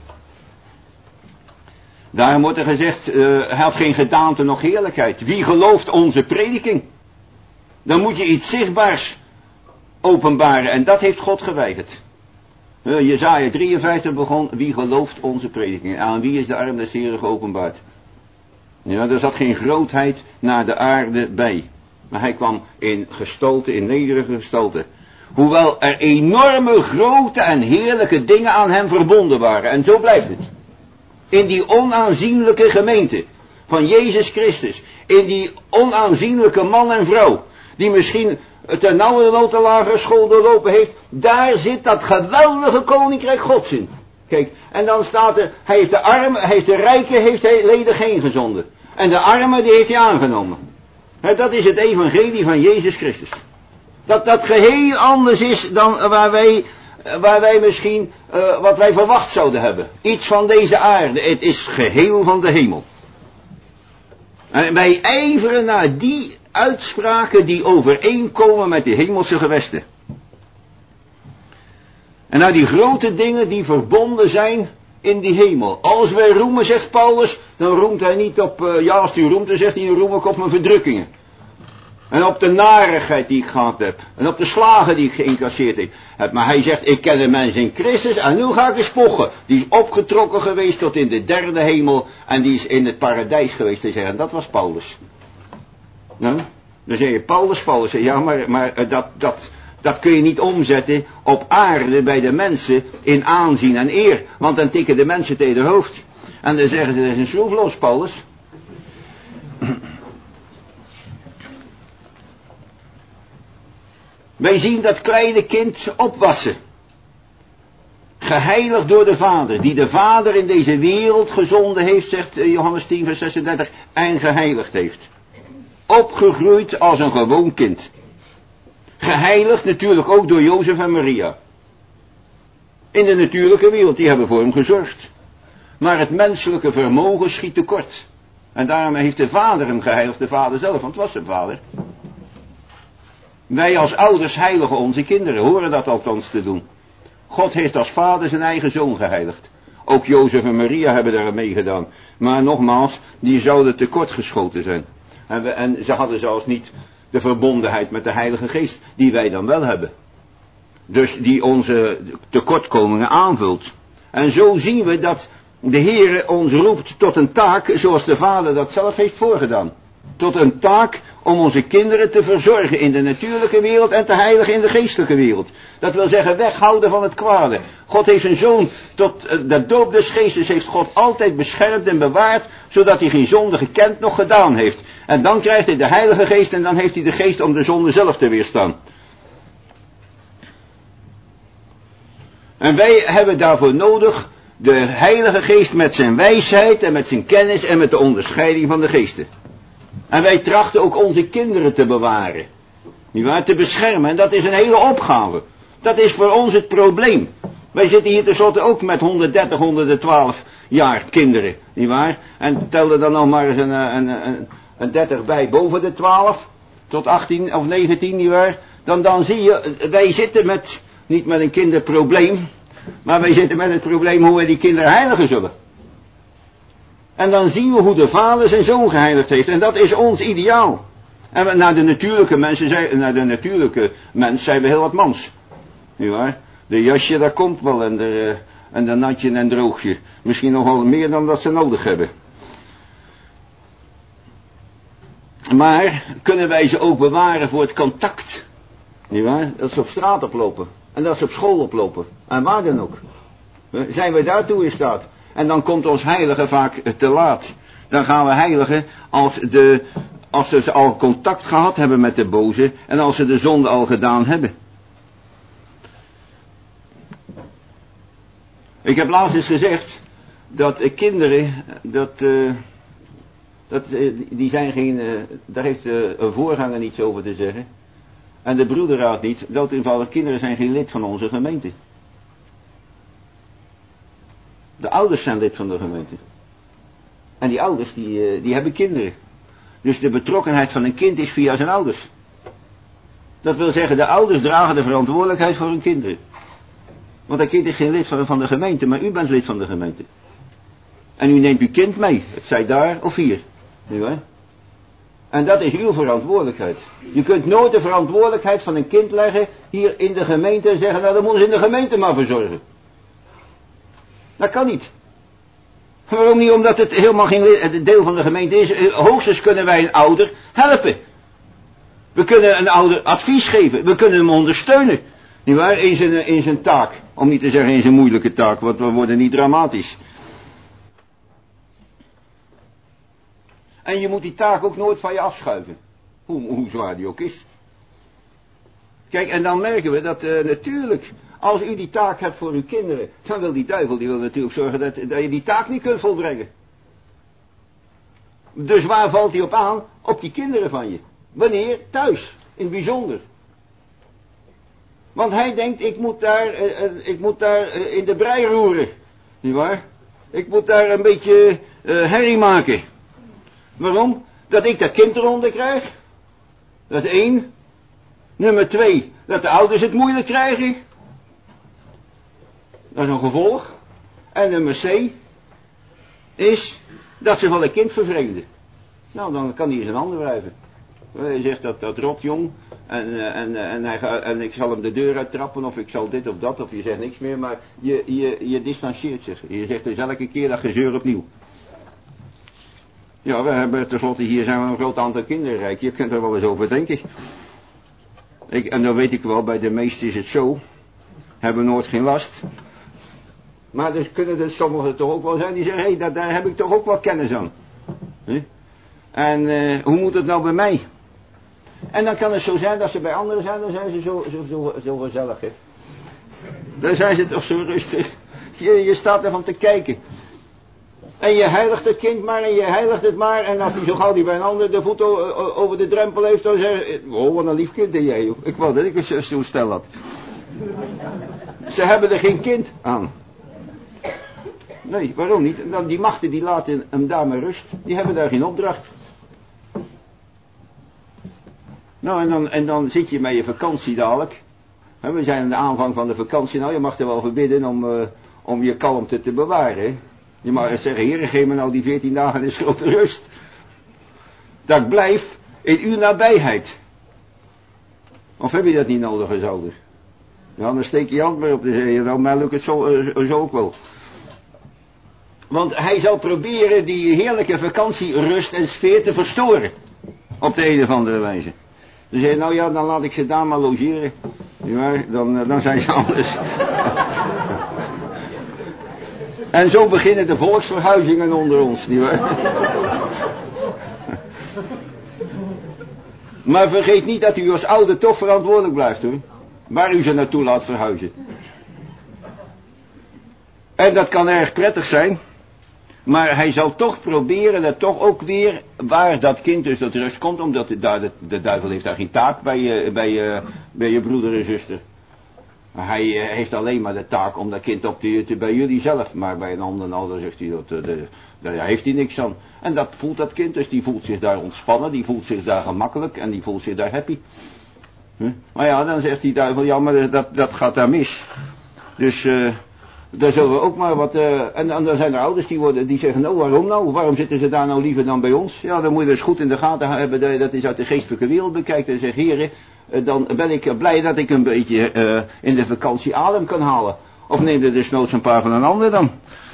Daarom wordt er gezegd, uh, hij had geen gedaante nog heerlijkheid. Wie gelooft onze prediking? Dan moet je iets zichtbaars openbaren. En dat heeft God geweigerd. Uh, Jesaja drieënvijftig begon, wie gelooft onze prediking? Aan wie is de arm des Heren geopenbaard? Ja, er zat geen grootheid naar de aarde bij. Maar hij kwam in gestalte, in nederige gestalte. Hoewel er enorme, grote en heerlijke dingen aan hem verbonden waren. En zo blijft het. In die onaanzienlijke gemeente. van Jezus Christus, in die onaanzienlijke man en vrouw, die misschien ten nauwernood de lagere school doorlopen heeft, daar zit dat geweldige koninkrijk Gods in. Kijk, en dan staat er, hij heeft de armen, hij heeft de rijken, heeft hij ledig heen gezonden. En de armen, die heeft hij aangenomen. He, dat is het evangelie van Jezus Christus. Dat dat geheel anders is dan waar wij, waar wij misschien, uh, wat wij verwacht zouden hebben. Iets van deze aarde, het is geheel van de hemel. En wij ijveren naar die uitspraken die overeenkomen met de hemelse gewesten. En naar die grote dingen die verbonden zijn in die hemel. Als wij roemen, zegt Paulus, dan roemt hij niet op, uh, ja als hij roemt, dan zegt hij, dan roem ik op mijn verdrukkingen. En op de narigheid die ik gehad heb. En op de slagen die ik geïncasseerd heb. Maar hij zegt, ik ken de mens in Christus en nu ga ik eens pochen. Die is opgetrokken geweest tot in de derde hemel. En die is in het paradijs geweest te zeggen. En dat was Paulus. Nou, dan zeg je, Paulus, Paulus. Ja, maar, maar dat, dat, dat kun je niet omzetten op aarde bij de mensen in aanzien en eer. Want dan tikken de mensen tegen hun hoofd. En dan zeggen ze, dat is een schroefloos, Paulus. Wij zien dat kleine kind opwassen. Geheiligd door de Vader. Die de Vader in deze wereld gezonden heeft, zegt Johannes tien vers zesendertig. En geheiligd heeft. Opgegroeid als een gewoon kind. Geheiligd natuurlijk ook door Jozef en Maria. In de natuurlijke wereld, die hebben voor hem gezorgd. Maar het menselijke vermogen schiet tekort. En daarom heeft de Vader hem geheiligd, de Vader zelf, want het was zijn vader. Wij als ouders heiligen onze kinderen, horen dat althans te doen. God heeft als vader zijn eigen zoon geheiligd. Ook Jozef en Maria hebben daar mee gedaan. Maar nogmaals, die zouden tekortgeschoten zijn. En, we, en ze hadden zelfs niet de verbondenheid met de Heilige Geest, die wij dan wel hebben. Dus die onze tekortkomingen aanvult. En zo zien we dat de Heere ons roept tot een taak, zoals de Vader dat zelf heeft voorgedaan. Tot een taak om onze kinderen te verzorgen in de natuurlijke wereld en te heiligen in de geestelijke wereld. Dat wil zeggen weghouden van het kwade. God heeft zijn zoon tot de doop des geestes heeft God altijd beschermd en bewaard, zodat hij geen zonde gekend nog gedaan heeft. En dan krijgt hij de Heilige Geest en dan heeft hij de geest om de zonde zelf te weerstaan. En wij hebben daarvoor nodig de Heilige Geest met zijn wijsheid en met zijn kennis en met de onderscheiding van de geesten. En wij trachten ook onze kinderen te bewaren. Nietwaar? Te beschermen. En dat is een hele opgave. Dat is voor ons het probleem. Wij zitten hier tenslotte ook met honderddertig, honderdtwaalf jaar kinderen. Nietwaar? En tel er dan nog maar eens een, een, een, een dertig bij boven de twaalf. Tot achttien of negentien, nietwaar? Dan, dan zie je, wij zitten met, niet met een kinderprobleem. Maar wij zitten met het probleem hoe wij die kinderen heiligen zullen. En dan zien we hoe de Vader zijn zoon geheiligd heeft. En dat is ons ideaal. En naar de natuurlijke mensen, zijn, naar de natuurlijke mens zijn we heel wat mans. Niet waar? De jasje, dat komt wel. En de, en de natje en droogje. Misschien nog wel meer dan dat ze nodig hebben. Maar kunnen wij ze ook bewaren voor het contact? Niet waar? Dat ze op straat oplopen. En dat ze op school oplopen. En waar dan ook. Zijn wij daartoe in staat? En dan komt ons heilige vaak te laat. Dan gaan we heiligen als, de, als ze al contact gehad hebben met de boze. En als ze de zonde al gedaan hebben. Ik heb laatst eens gezegd dat uh, kinderen, dat, uh, dat, uh, die zijn geen, uh, daar heeft uh, een voorganger niets over te zeggen. En de broederraad niet. Dat eenvoudig, kinderen zijn geen lid van onze gemeente. De ouders zijn lid van de gemeente. En die ouders, die, die hebben kinderen. Dus de betrokkenheid van een kind is via zijn ouders. Dat wil zeggen, de ouders dragen de verantwoordelijkheid voor hun kinderen. Want dat kind is geen lid van, van de gemeente, maar u bent lid van de gemeente. En u neemt uw kind mee, het zij daar of hier. Niet waar? En dat is uw verantwoordelijkheid. Je kunt nooit de verantwoordelijkheid van een kind leggen hier in de gemeente en zeggen, nou dan moeten ze in de gemeente maar verzorgen. Dat kan niet. Waarom niet? Omdat het helemaal geen deel van de gemeente is. Hoogstens kunnen wij een ouder helpen. We kunnen een ouder advies geven. We kunnen hem ondersteunen. Niet waar? In zijn, in zijn taak. Om niet te zeggen in zijn moeilijke taak. Want we worden niet dramatisch. En je moet die taak ook nooit van je afschuiven. Hoe, hoe zwaar die ook is. Kijk, en dan merken we dat uh, natuurlijk, als u die taak hebt voor uw kinderen, dan wil die duivel, die wil natuurlijk zorgen dat, dat je die taak niet kunt volbrengen. Dus waar valt hij op aan? Op die kinderen van je. Wanneer? Thuis. In het bijzonder. Want hij denkt, ik moet daar, uh, uh, ik moet daar uh, in de brei roeren. Niet waar? Ik moet daar een beetje uh, herrie maken. Waarom? Dat ik dat kind eronder krijg. Dat is één. Nummer twee, dat de ouders het moeilijk krijgen. Dat is een gevolg. En nummer C is dat ze van een kind vervreemden. Nou, dan kan hij eens een ander blijven. Hij zegt dat, dat rot jong. En, en, en, hij ga, en ik zal hem de deur uittrappen. Of ik zal dit of dat. Of je zegt niks meer. Maar je, je, je distancieert zich. Je zegt dus elke keer dat gezeur opnieuw. Ja, we hebben tenslotte hier zijn we een groot aantal kinderen rijk. Je kunt er wel eens over denken. Ik, en dan weet ik wel, bij de meesten is het zo. Hebben nooit geen last. Maar dus kunnen er sommigen toch ook wel zijn die zeggen, hé, hey, daar, daar heb ik toch ook wel kennis aan. Huh? En uh, hoe moet het nou bij mij? En dan kan het zo zijn dat ze bij anderen zijn, dan zijn ze zo, zo, zo, zo gezellig, hè. Dan zijn ze toch zo rustig. Je, je staat ervan te kijken. En je heiligt het kind maar en je heiligt het maar. En als hij zo gauw die bij een ander de voet over de drempel heeft, dan zeg je, oh, wat een lief kind ben jij, joh. Ik wou dat ik eens zo'n stel had. Ze hebben er geen kind aan. Nee, waarom niet? En dan die machten die laten hem daar maar rust. Die hebben daar geen opdracht. Nou, en dan, en dan zit je met je vakantie dadelijk. We zijn aan de aanvang van de vakantie. Nou, je mag er wel voor bidden om, uh, om je kalmte te bewaren, hè. Je mag zeggen, Heer, geef me nou die veertien dagen in grote rust. Dat ik blijf in uw nabijheid. Of heb je dat niet nodig als ouder? Ja, dan steek je je hand maar op de zee. Nou, maar lukt het zo, uh, zo ook wel. Want hij zou proberen die heerlijke vakantierust en sfeer te verstoren. Op de een of andere wijze. Dan zeg je, nou ja, dan laat ik ze daar maar logeren. Ja, dan, uh, dan zijn ze anders. En zo beginnen de volksverhuizingen onder ons, nietwaar? Maar vergeet niet dat u als ouder toch verantwoordelijk blijft, hoor. Waar u ze naartoe laat verhuizen. En dat kan erg prettig zijn. Maar hij zal toch proberen dat toch ook weer, waar dat kind dus tot rust komt, omdat de, de, de duivel heeft daar geen taak bij je, bij je, bij je broeder en zuster. Hij uh, heeft alleen maar de taak om dat kind op te eten bij jullie zelf. Maar bij een ander, nou, dan zegt hij dat, uh, de, daar heeft hij niks aan. En dat voelt dat kind, dus die voelt zich daar ontspannen, die voelt zich daar gemakkelijk en die voelt zich daar happy. Huh? Maar ja, dan zegt die duivel, ja, maar dat, dat gaat daar mis. Dus uh, daar zullen we ook maar wat... Uh, en, en dan zijn er ouders die, worden, die zeggen, nou, waarom nou? Waarom zitten ze daar nou liever dan bij ons? Ja, dan moet je dus goed in de gaten hebben dat je dat eens uit de geestelijke wereld bekijkt en zegt, heren, dan ben ik blij dat ik een beetje uh, in de vakantie adem kan halen. Of neem er dus noods een paar van een ander dan.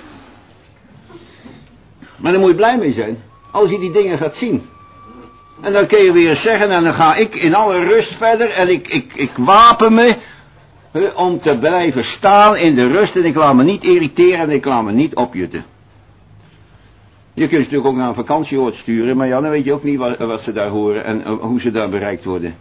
Maar daar moet je blij mee zijn. Als je die dingen gaat zien. En dan kun je weer eens zeggen, en dan ga ik in alle rust verder. En ik, ik, ik wapen me uh, om te blijven staan in de rust. En ik laat me niet irriteren en ik laat me niet opjutten. Je kunt ze natuurlijk ook naar een vakantieoord sturen. Maar ja, dan weet je ook niet wat, wat ze daar horen en uh, hoe ze daar bereikt worden.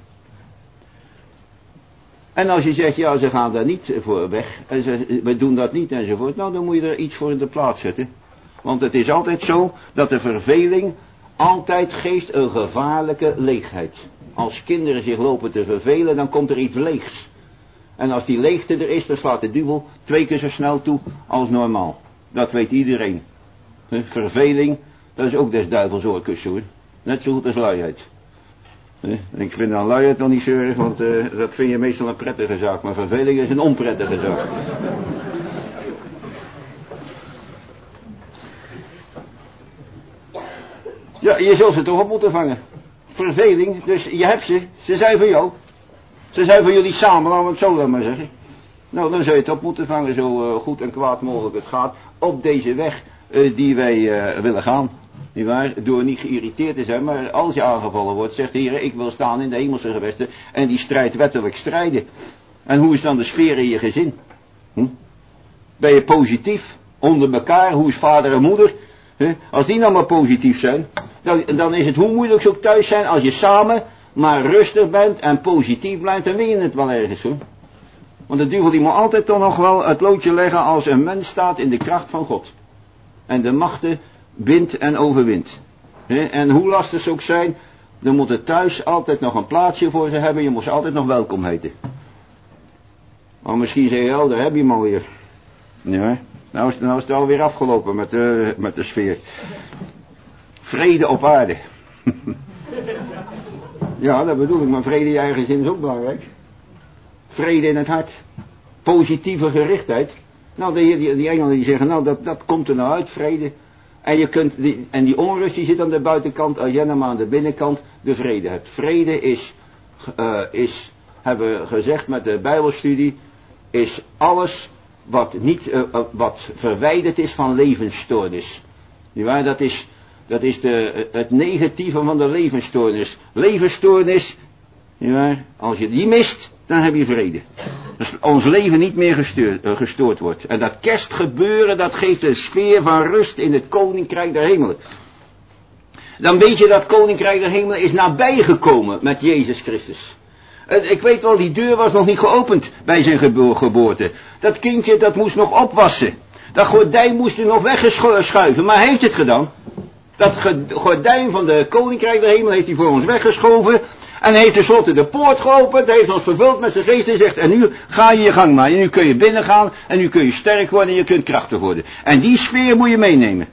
En als je zegt, ja, ze gaan daar niet voor weg, en ze, we doen dat niet enzovoort, nou, dan moet je er iets voor in de plaats zetten. Want het is altijd zo, dat de verveling altijd geeft een gevaarlijke leegheid. Als kinderen zich lopen te vervelen, dan komt er iets leegs. En als die leegte er is, dan slaat de duivel twee keer zo snel toe als normaal. Dat weet iedereen. Verveling, dat is ook des duivels oorkussen, hoor. Net zo goed als luiheid. Ik vind aan luiheid nog niet zeurig, want uh, dat vind je meestal een prettige zaak. Maar verveling is een onprettige zaak. Ja, je zult ze toch op moeten vangen. Verveling, dus je hebt ze. Ze zijn voor jou. Ze zijn voor jullie samen, laten we het zo dan maar zeggen. Nou, dan zul je het op moeten vangen, zo uh, goed en kwaad mogelijk het gaat. Op deze weg uh, die wij uh, willen gaan. Niet waar? Door niet geïrriteerd te zijn, maar als je aangevallen wordt, zegt de Heer, ik wil staan in de hemelse gewesten en die strijd wettelijk strijden. En hoe is dan de sfeer in je gezin? Hm? Ben je positief? Onder elkaar? Hoe is vader en moeder? Huh? Als die nou maar positief zijn, Dan, dan is het hoe moeilijk ze ook thuis zijn, als je samen maar rustig bent en positief blijft, dan win je het wel ergens hoor. Want de duivel die moet altijd toch nog wel het loodje leggen als een mens staat in de kracht van God. En de machten wint en overwint. He? En hoe lastig ze ook zijn, dan moet er thuis altijd nog een plaatsje voor ze hebben. Je moet ze altijd nog welkom heten. Maar misschien zeg je, oh, daar heb je hem alweer. Ja, nou is, nou is het alweer afgelopen met de, met de sfeer. Vrede op aarde. Ja, dat bedoel ik, maar vrede in je eigen zin is ook belangrijk. Vrede in het hart. Positieve gerichtheid. Nou, die, die, die engelen die zeggen, nou, dat, dat komt er nou uit, vrede. En, je kunt die, en die onrust die zit aan de buitenkant, als jij nou maar aan de binnenkant de vrede hebt. Vrede is, uh, is, hebben we gezegd met de Bijbelstudie, is alles wat, niet, uh, uh, wat verwijderd is van levensstoornis. Nietwaar? Dat is, dat is de, het negatieve van de levensstoornis. Levensstoornis, nietwaar? Als je die mist, dan heb je vrede. Dus ons leven niet meer gestoord, uh, gestoord wordt. En dat kerstgebeuren, dat geeft een sfeer van rust in het koninkrijk der hemelen. Dan weet je dat koninkrijk der hemelen is nabijgekomen met Jezus Christus. Uh, ik weet wel, die deur was nog niet geopend bij zijn gebo- geboorte. Dat kindje, dat moest nog opwassen. Dat gordijn moest er nog weggeschuiven, maar hij heeft het gedaan. Dat ge- gordijn van de koninkrijk der hemelen heeft hij voor ons weggeschoven. En heeft tenslotte de poort geopend, heeft ons vervuld met zijn geest en zegt, en nu ga je je gang maar. En nu kun je binnen gaan en nu kun je sterk worden en je kunt krachtig worden. En die sfeer moet je meenemen.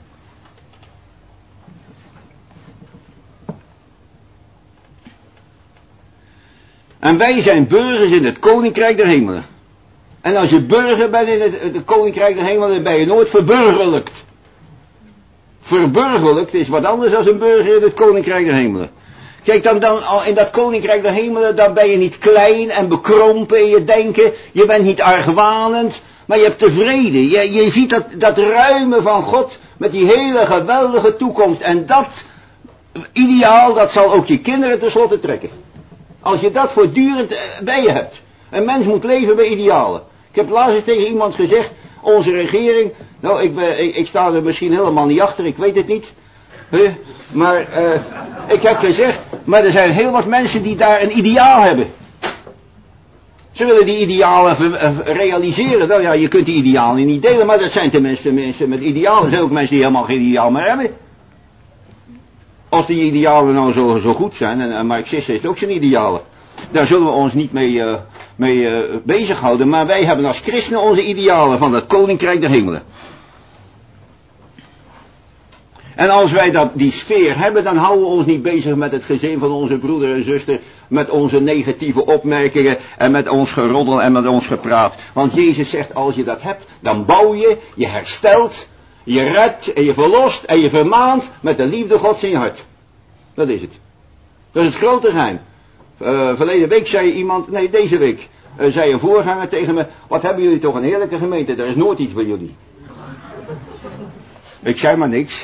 En wij zijn burgers in het koninkrijk der hemelen. En als je burger bent in het, het koninkrijk der hemelen, dan ben je nooit verburgerlijkt. Verburgerlijkt is wat anders dan een burger in het koninkrijk der hemelen. Kijk, dan, dan in dat koninkrijk der hemelen, dan ben je niet klein en bekrompen in je denken. Je bent niet argwanend, maar je hebt tevreden. Je, je ziet dat, dat ruime van God met die hele geweldige toekomst. En dat ideaal, dat zal ook je kinderen tenslotte trekken. Als je dat voortdurend bij je hebt. Een mens moet leven bij idealen. Ik heb laatst eens tegen iemand gezegd, onze regering, nou ik, ben, ik, ik sta er misschien helemaal niet achter, ik weet het niet. Huh? Maar uh, ik heb gezegd, maar er zijn heel wat mensen die daar een ideaal hebben. Ze willen die idealen realiseren. Nou ja, je kunt die idealen niet delen, maar dat zijn tenminste mensen met idealen. Er zijn ook mensen die helemaal geen ideaal meer hebben. Als die idealen nou zo, zo goed zijn, en, en Marxist heeft ook zijn idealen. Daar zullen we ons niet mee, uh, mee uh, bezighouden, maar wij hebben als christenen onze idealen van het koninkrijk der hemelen. En als wij dat, die sfeer hebben, dan houden we ons niet bezig met het gezin van onze broeder en zuster, met onze negatieve opmerkingen en met ons geroddel en met ons gepraat. Want Jezus zegt, als je dat hebt, dan bouw je, je herstelt, je redt en je verlost en je vermaant met de liefde Gods in je hart. Dat is het. Dat is het grote geheim. Uh, verleden week zei iemand, nee deze week, uh, zei een voorganger tegen me, wat hebben jullie toch een heerlijke gemeente, er is nooit iets bij jullie. Ik zei maar niks.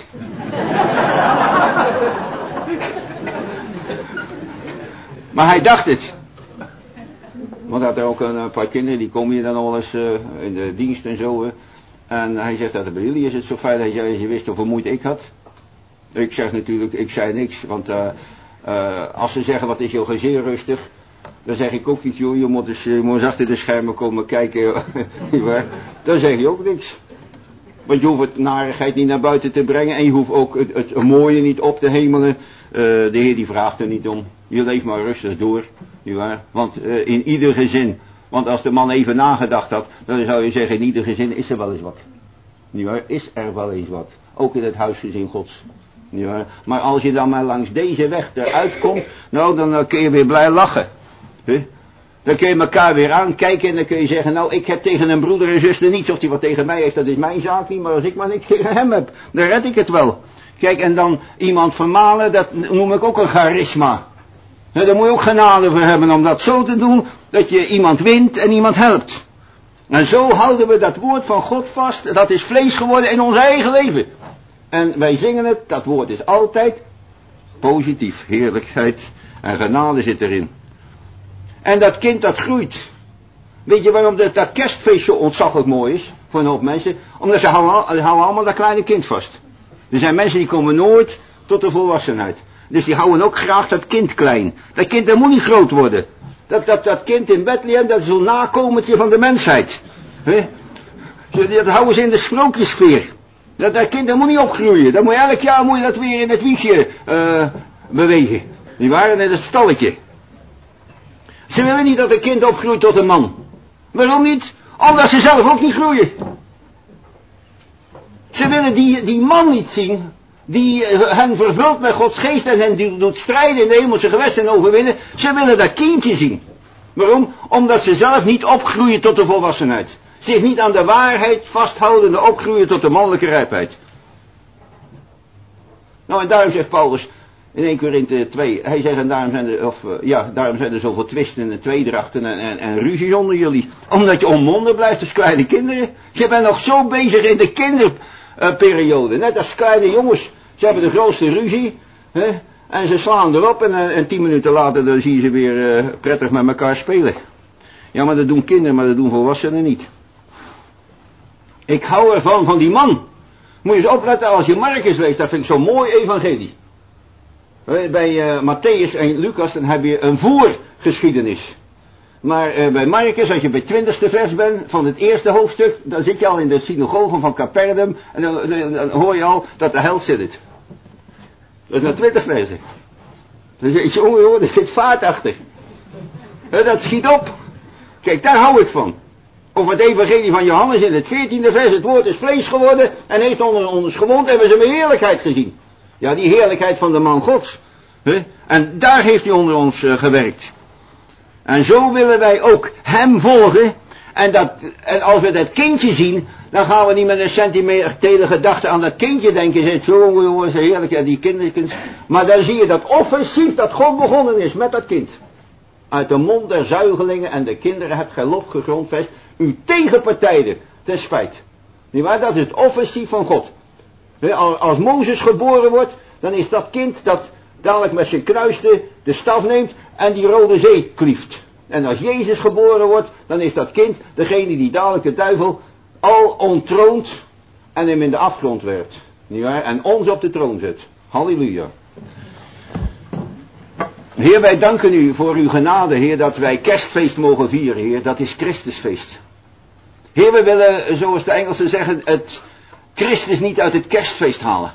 Maar hij dacht het. Want hij had er ook een paar kinderen, die komen hier dan al wel eens uh, in de dienst en zo. Uh, en hij zegt dat bij jullie is het zo fijn dat je, je wist hoeveel moeite ik had. Ik zeg natuurlijk, ik zei niks, want uh, uh, als ze zeggen wat is jouw gezin rustig, dan zeg ik ook niet, joh, je moet eens, je moet eens achter de schermen komen kijken. Dan zeg je ook niks. Want je hoeft het narigheid niet naar buiten te brengen en je hoeft ook het, het mooie niet op te hemelen. Uh, de Heer die vraagt er niet om. Je leeft maar rustig door. Nietwaar? Want uh, in ieder gezin, want als de man even nagedacht had, dan zou je zeggen in ieder gezin is er wel eens wat. Nietwaar? Is er wel eens wat. Ook in het huisgezin Gods. Nietwaar? Maar als je dan maar langs deze weg eruit komt, nou dan uh, kun je weer blij lachen. Huh? Dan kun je elkaar weer aankijken en dan kun je zeggen, nou ik heb tegen een broeder en zuster niets, of die wat tegen mij heeft, dat is mijn zaak niet, maar als ik maar niks tegen hem heb, dan red ik het wel. Kijk, en dan iemand vermalen, dat noem ik ook een charisma. Nou, daar moet je ook genade voor hebben om dat zo te doen, dat je iemand wint en iemand helpt. En zo houden we dat woord van God vast, dat is vlees geworden in ons eigen leven. En wij zingen het, dat woord is altijd positief, heerlijkheid en genade zit erin. En dat kind dat groeit. Weet je waarom dat, dat kerstfeest zo ontzaglijk mooi is? Voor een hoop mensen. Omdat ze houden, ze houden allemaal dat kleine kind vast. Er zijn mensen die komen nooit tot de volwassenheid. Dus die houden ook graag dat kind klein. Dat kind, dat moet niet groot worden. Dat, dat, dat kind in Bethlehem, dat is zo'n nakomertje van de mensheid. He? Dat houden ze in de sprookjesfeer. Dat, dat kind, dat moet niet opgroeien. Dat moet je, elk jaar moet je dat weer in het wiegje uh, bewegen. Die waren in het stalletje. Ze willen niet dat een kind opgroeit tot een man. Waarom niet? Omdat ze zelf ook niet groeien. Ze willen die, die man niet zien, die hen vervult met Gods geest en hen doet strijden in de hemelse gewesten en overwinnen. Ze willen dat kindje zien. Waarom? Omdat ze zelf niet opgroeien tot de volwassenheid. Zich niet aan de waarheid vasthoudende opgroeien tot de mannelijke rijpheid. Nou, en daarom zegt Paulus in één Korinthe twee, hij zegt, en daarom zijn er, of, uh, ja, daarom zijn er zoveel twisten en tweedrachten en, en, en ruzies onder jullie. Omdat je onmondig blijft als kleine kinderen. Je bent nog zo bezig in de kinderperiode. Net als kleine jongens. Ze hebben de grootste ruzie. Hè, en ze slaan erop en, en tien minuten later dan zie je ze weer uh, prettig met elkaar spelen. Ja, maar dat doen kinderen, maar dat doen volwassenen niet. Ik hou ervan, van die man. Moet je eens opletten als je Marcus leest, dat vind ik zo'n mooi evangelie. Bij uh, Matthäus en Lucas dan heb je een voorgeschiedenis. Maar uh, bij Marcus, als je bij het twintigste vers bent van het eerste hoofdstuk, dan zit je al in de synagogen van Capernaum en dan, dan, dan hoor je al dat de held zit. Dat is na twintig versen. Dan zeg je, oh joh, er zit vaart achter. He, dat schiet op. Kijk, daar hou ik van. Of het evangelie van Johannes in het veertiende vers, het woord is vlees geworden en heeft onder ons gewoond en we zijn met heerlijkheid gezien. Ja, die heerlijkheid van de man Gods. He? En daar heeft hij onder ons uh, gewerkt. En zo willen wij ook hem volgen. En, dat, en als we dat kindje zien, dan gaan we niet met een sentimentele gedachte aan dat kindje denken. Zeg, zo jongens, heerlijk, ja, die kindertjes. Maar dan zie je dat offensief dat God begonnen is met dat kind. Uit de mond der zuigelingen en de kinderen hebt gij lof gegrondvest. Uw tegenpartijden ten spijt. Nietwaar? Dat is het offensief van God. Als Mozes geboren wordt, dan is dat kind dat dadelijk met zijn kruiste de staf neemt en die Rode Zee klieft. En als Jezus geboren wordt, dan is dat kind degene die dadelijk de duivel al ontroont en hem in de afgrond werpt. Nietwaar? En ons op de troon zet. Halleluja. Heer, wij danken u voor uw genade, Heer, dat wij kerstfeest mogen vieren, Heer. Dat is Christusfeest. Heer, we willen, zoals de Engelsen zeggen, het Christus niet uit het kerstfeest halen.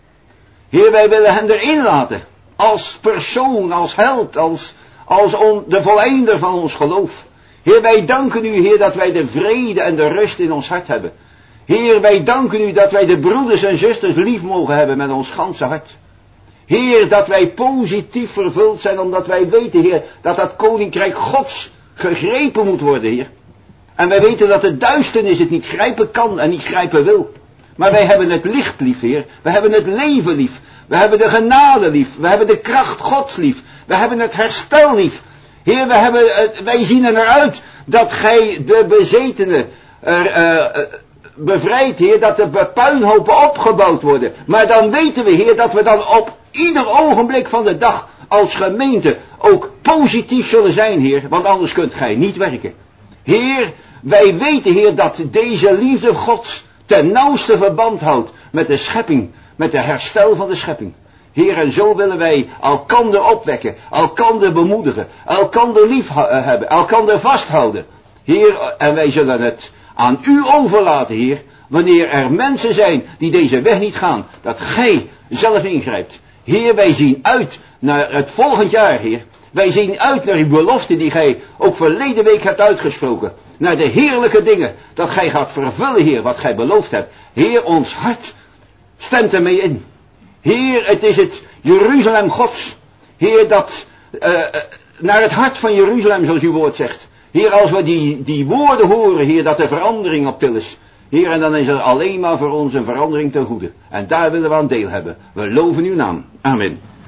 Heer, wij willen hem erin laten. Als persoon, als held, als, als on, de voleinder van ons geloof. Heer, wij danken u, Heer, dat wij de vrede en de rust in ons hart hebben. Heer, wij danken u dat wij de broeders en zusters lief mogen hebben met ons ganse hart. Heer, dat wij positief vervuld zijn, omdat wij weten, Heer, dat dat koninkrijk Gods gegrepen moet worden, Heer. En wij weten dat de duisternis het niet grijpen kan en niet grijpen wil. Maar wij hebben het licht lief, Heer. We hebben het leven lief. We hebben de genade lief. We hebben de kracht Gods lief. We hebben het herstel lief. Heer, we hebben, wij zien er naar uit dat gij de bezetenen er, uh, bevrijdt, Heer, dat er puinhopen opgebouwd worden. Maar dan weten we, Heer, dat we dan op ieder ogenblik van de dag als gemeente ook positief zullen zijn, Heer. Want anders kunt gij niet werken. Heer, wij weten, Heer, dat deze liefde Gods ten nauwste verband houdt met de schepping, met de herstel van de schepping. Heer, en zo willen wij elkander opwekken, elkander bemoedigen, elkander lief ha- hebben, elkander vasthouden. Heer, en wij zullen het aan u overlaten, Heer, wanneer er mensen zijn die deze weg niet gaan, dat gij zelf ingrijpt. Heer, wij zien uit naar het volgend jaar, Heer. Wij zien uit naar uw belofte die gij ook verleden week hebt uitgesproken. Naar de heerlijke dingen dat gij gaat vervullen, Heer, wat gij beloofd hebt. Heer, ons hart stemt ermee in. Heer, het is het Jeruzalem Gods. Heer, dat uh, naar het hart van Jeruzalem, zoals uw woord zegt. Heer, als we die, die woorden horen, Heer, dat er verandering op til is. Heer, en dan is er alleen maar voor ons een verandering ten goede. En daar willen we aan deel hebben. We loven uw naam. Amen.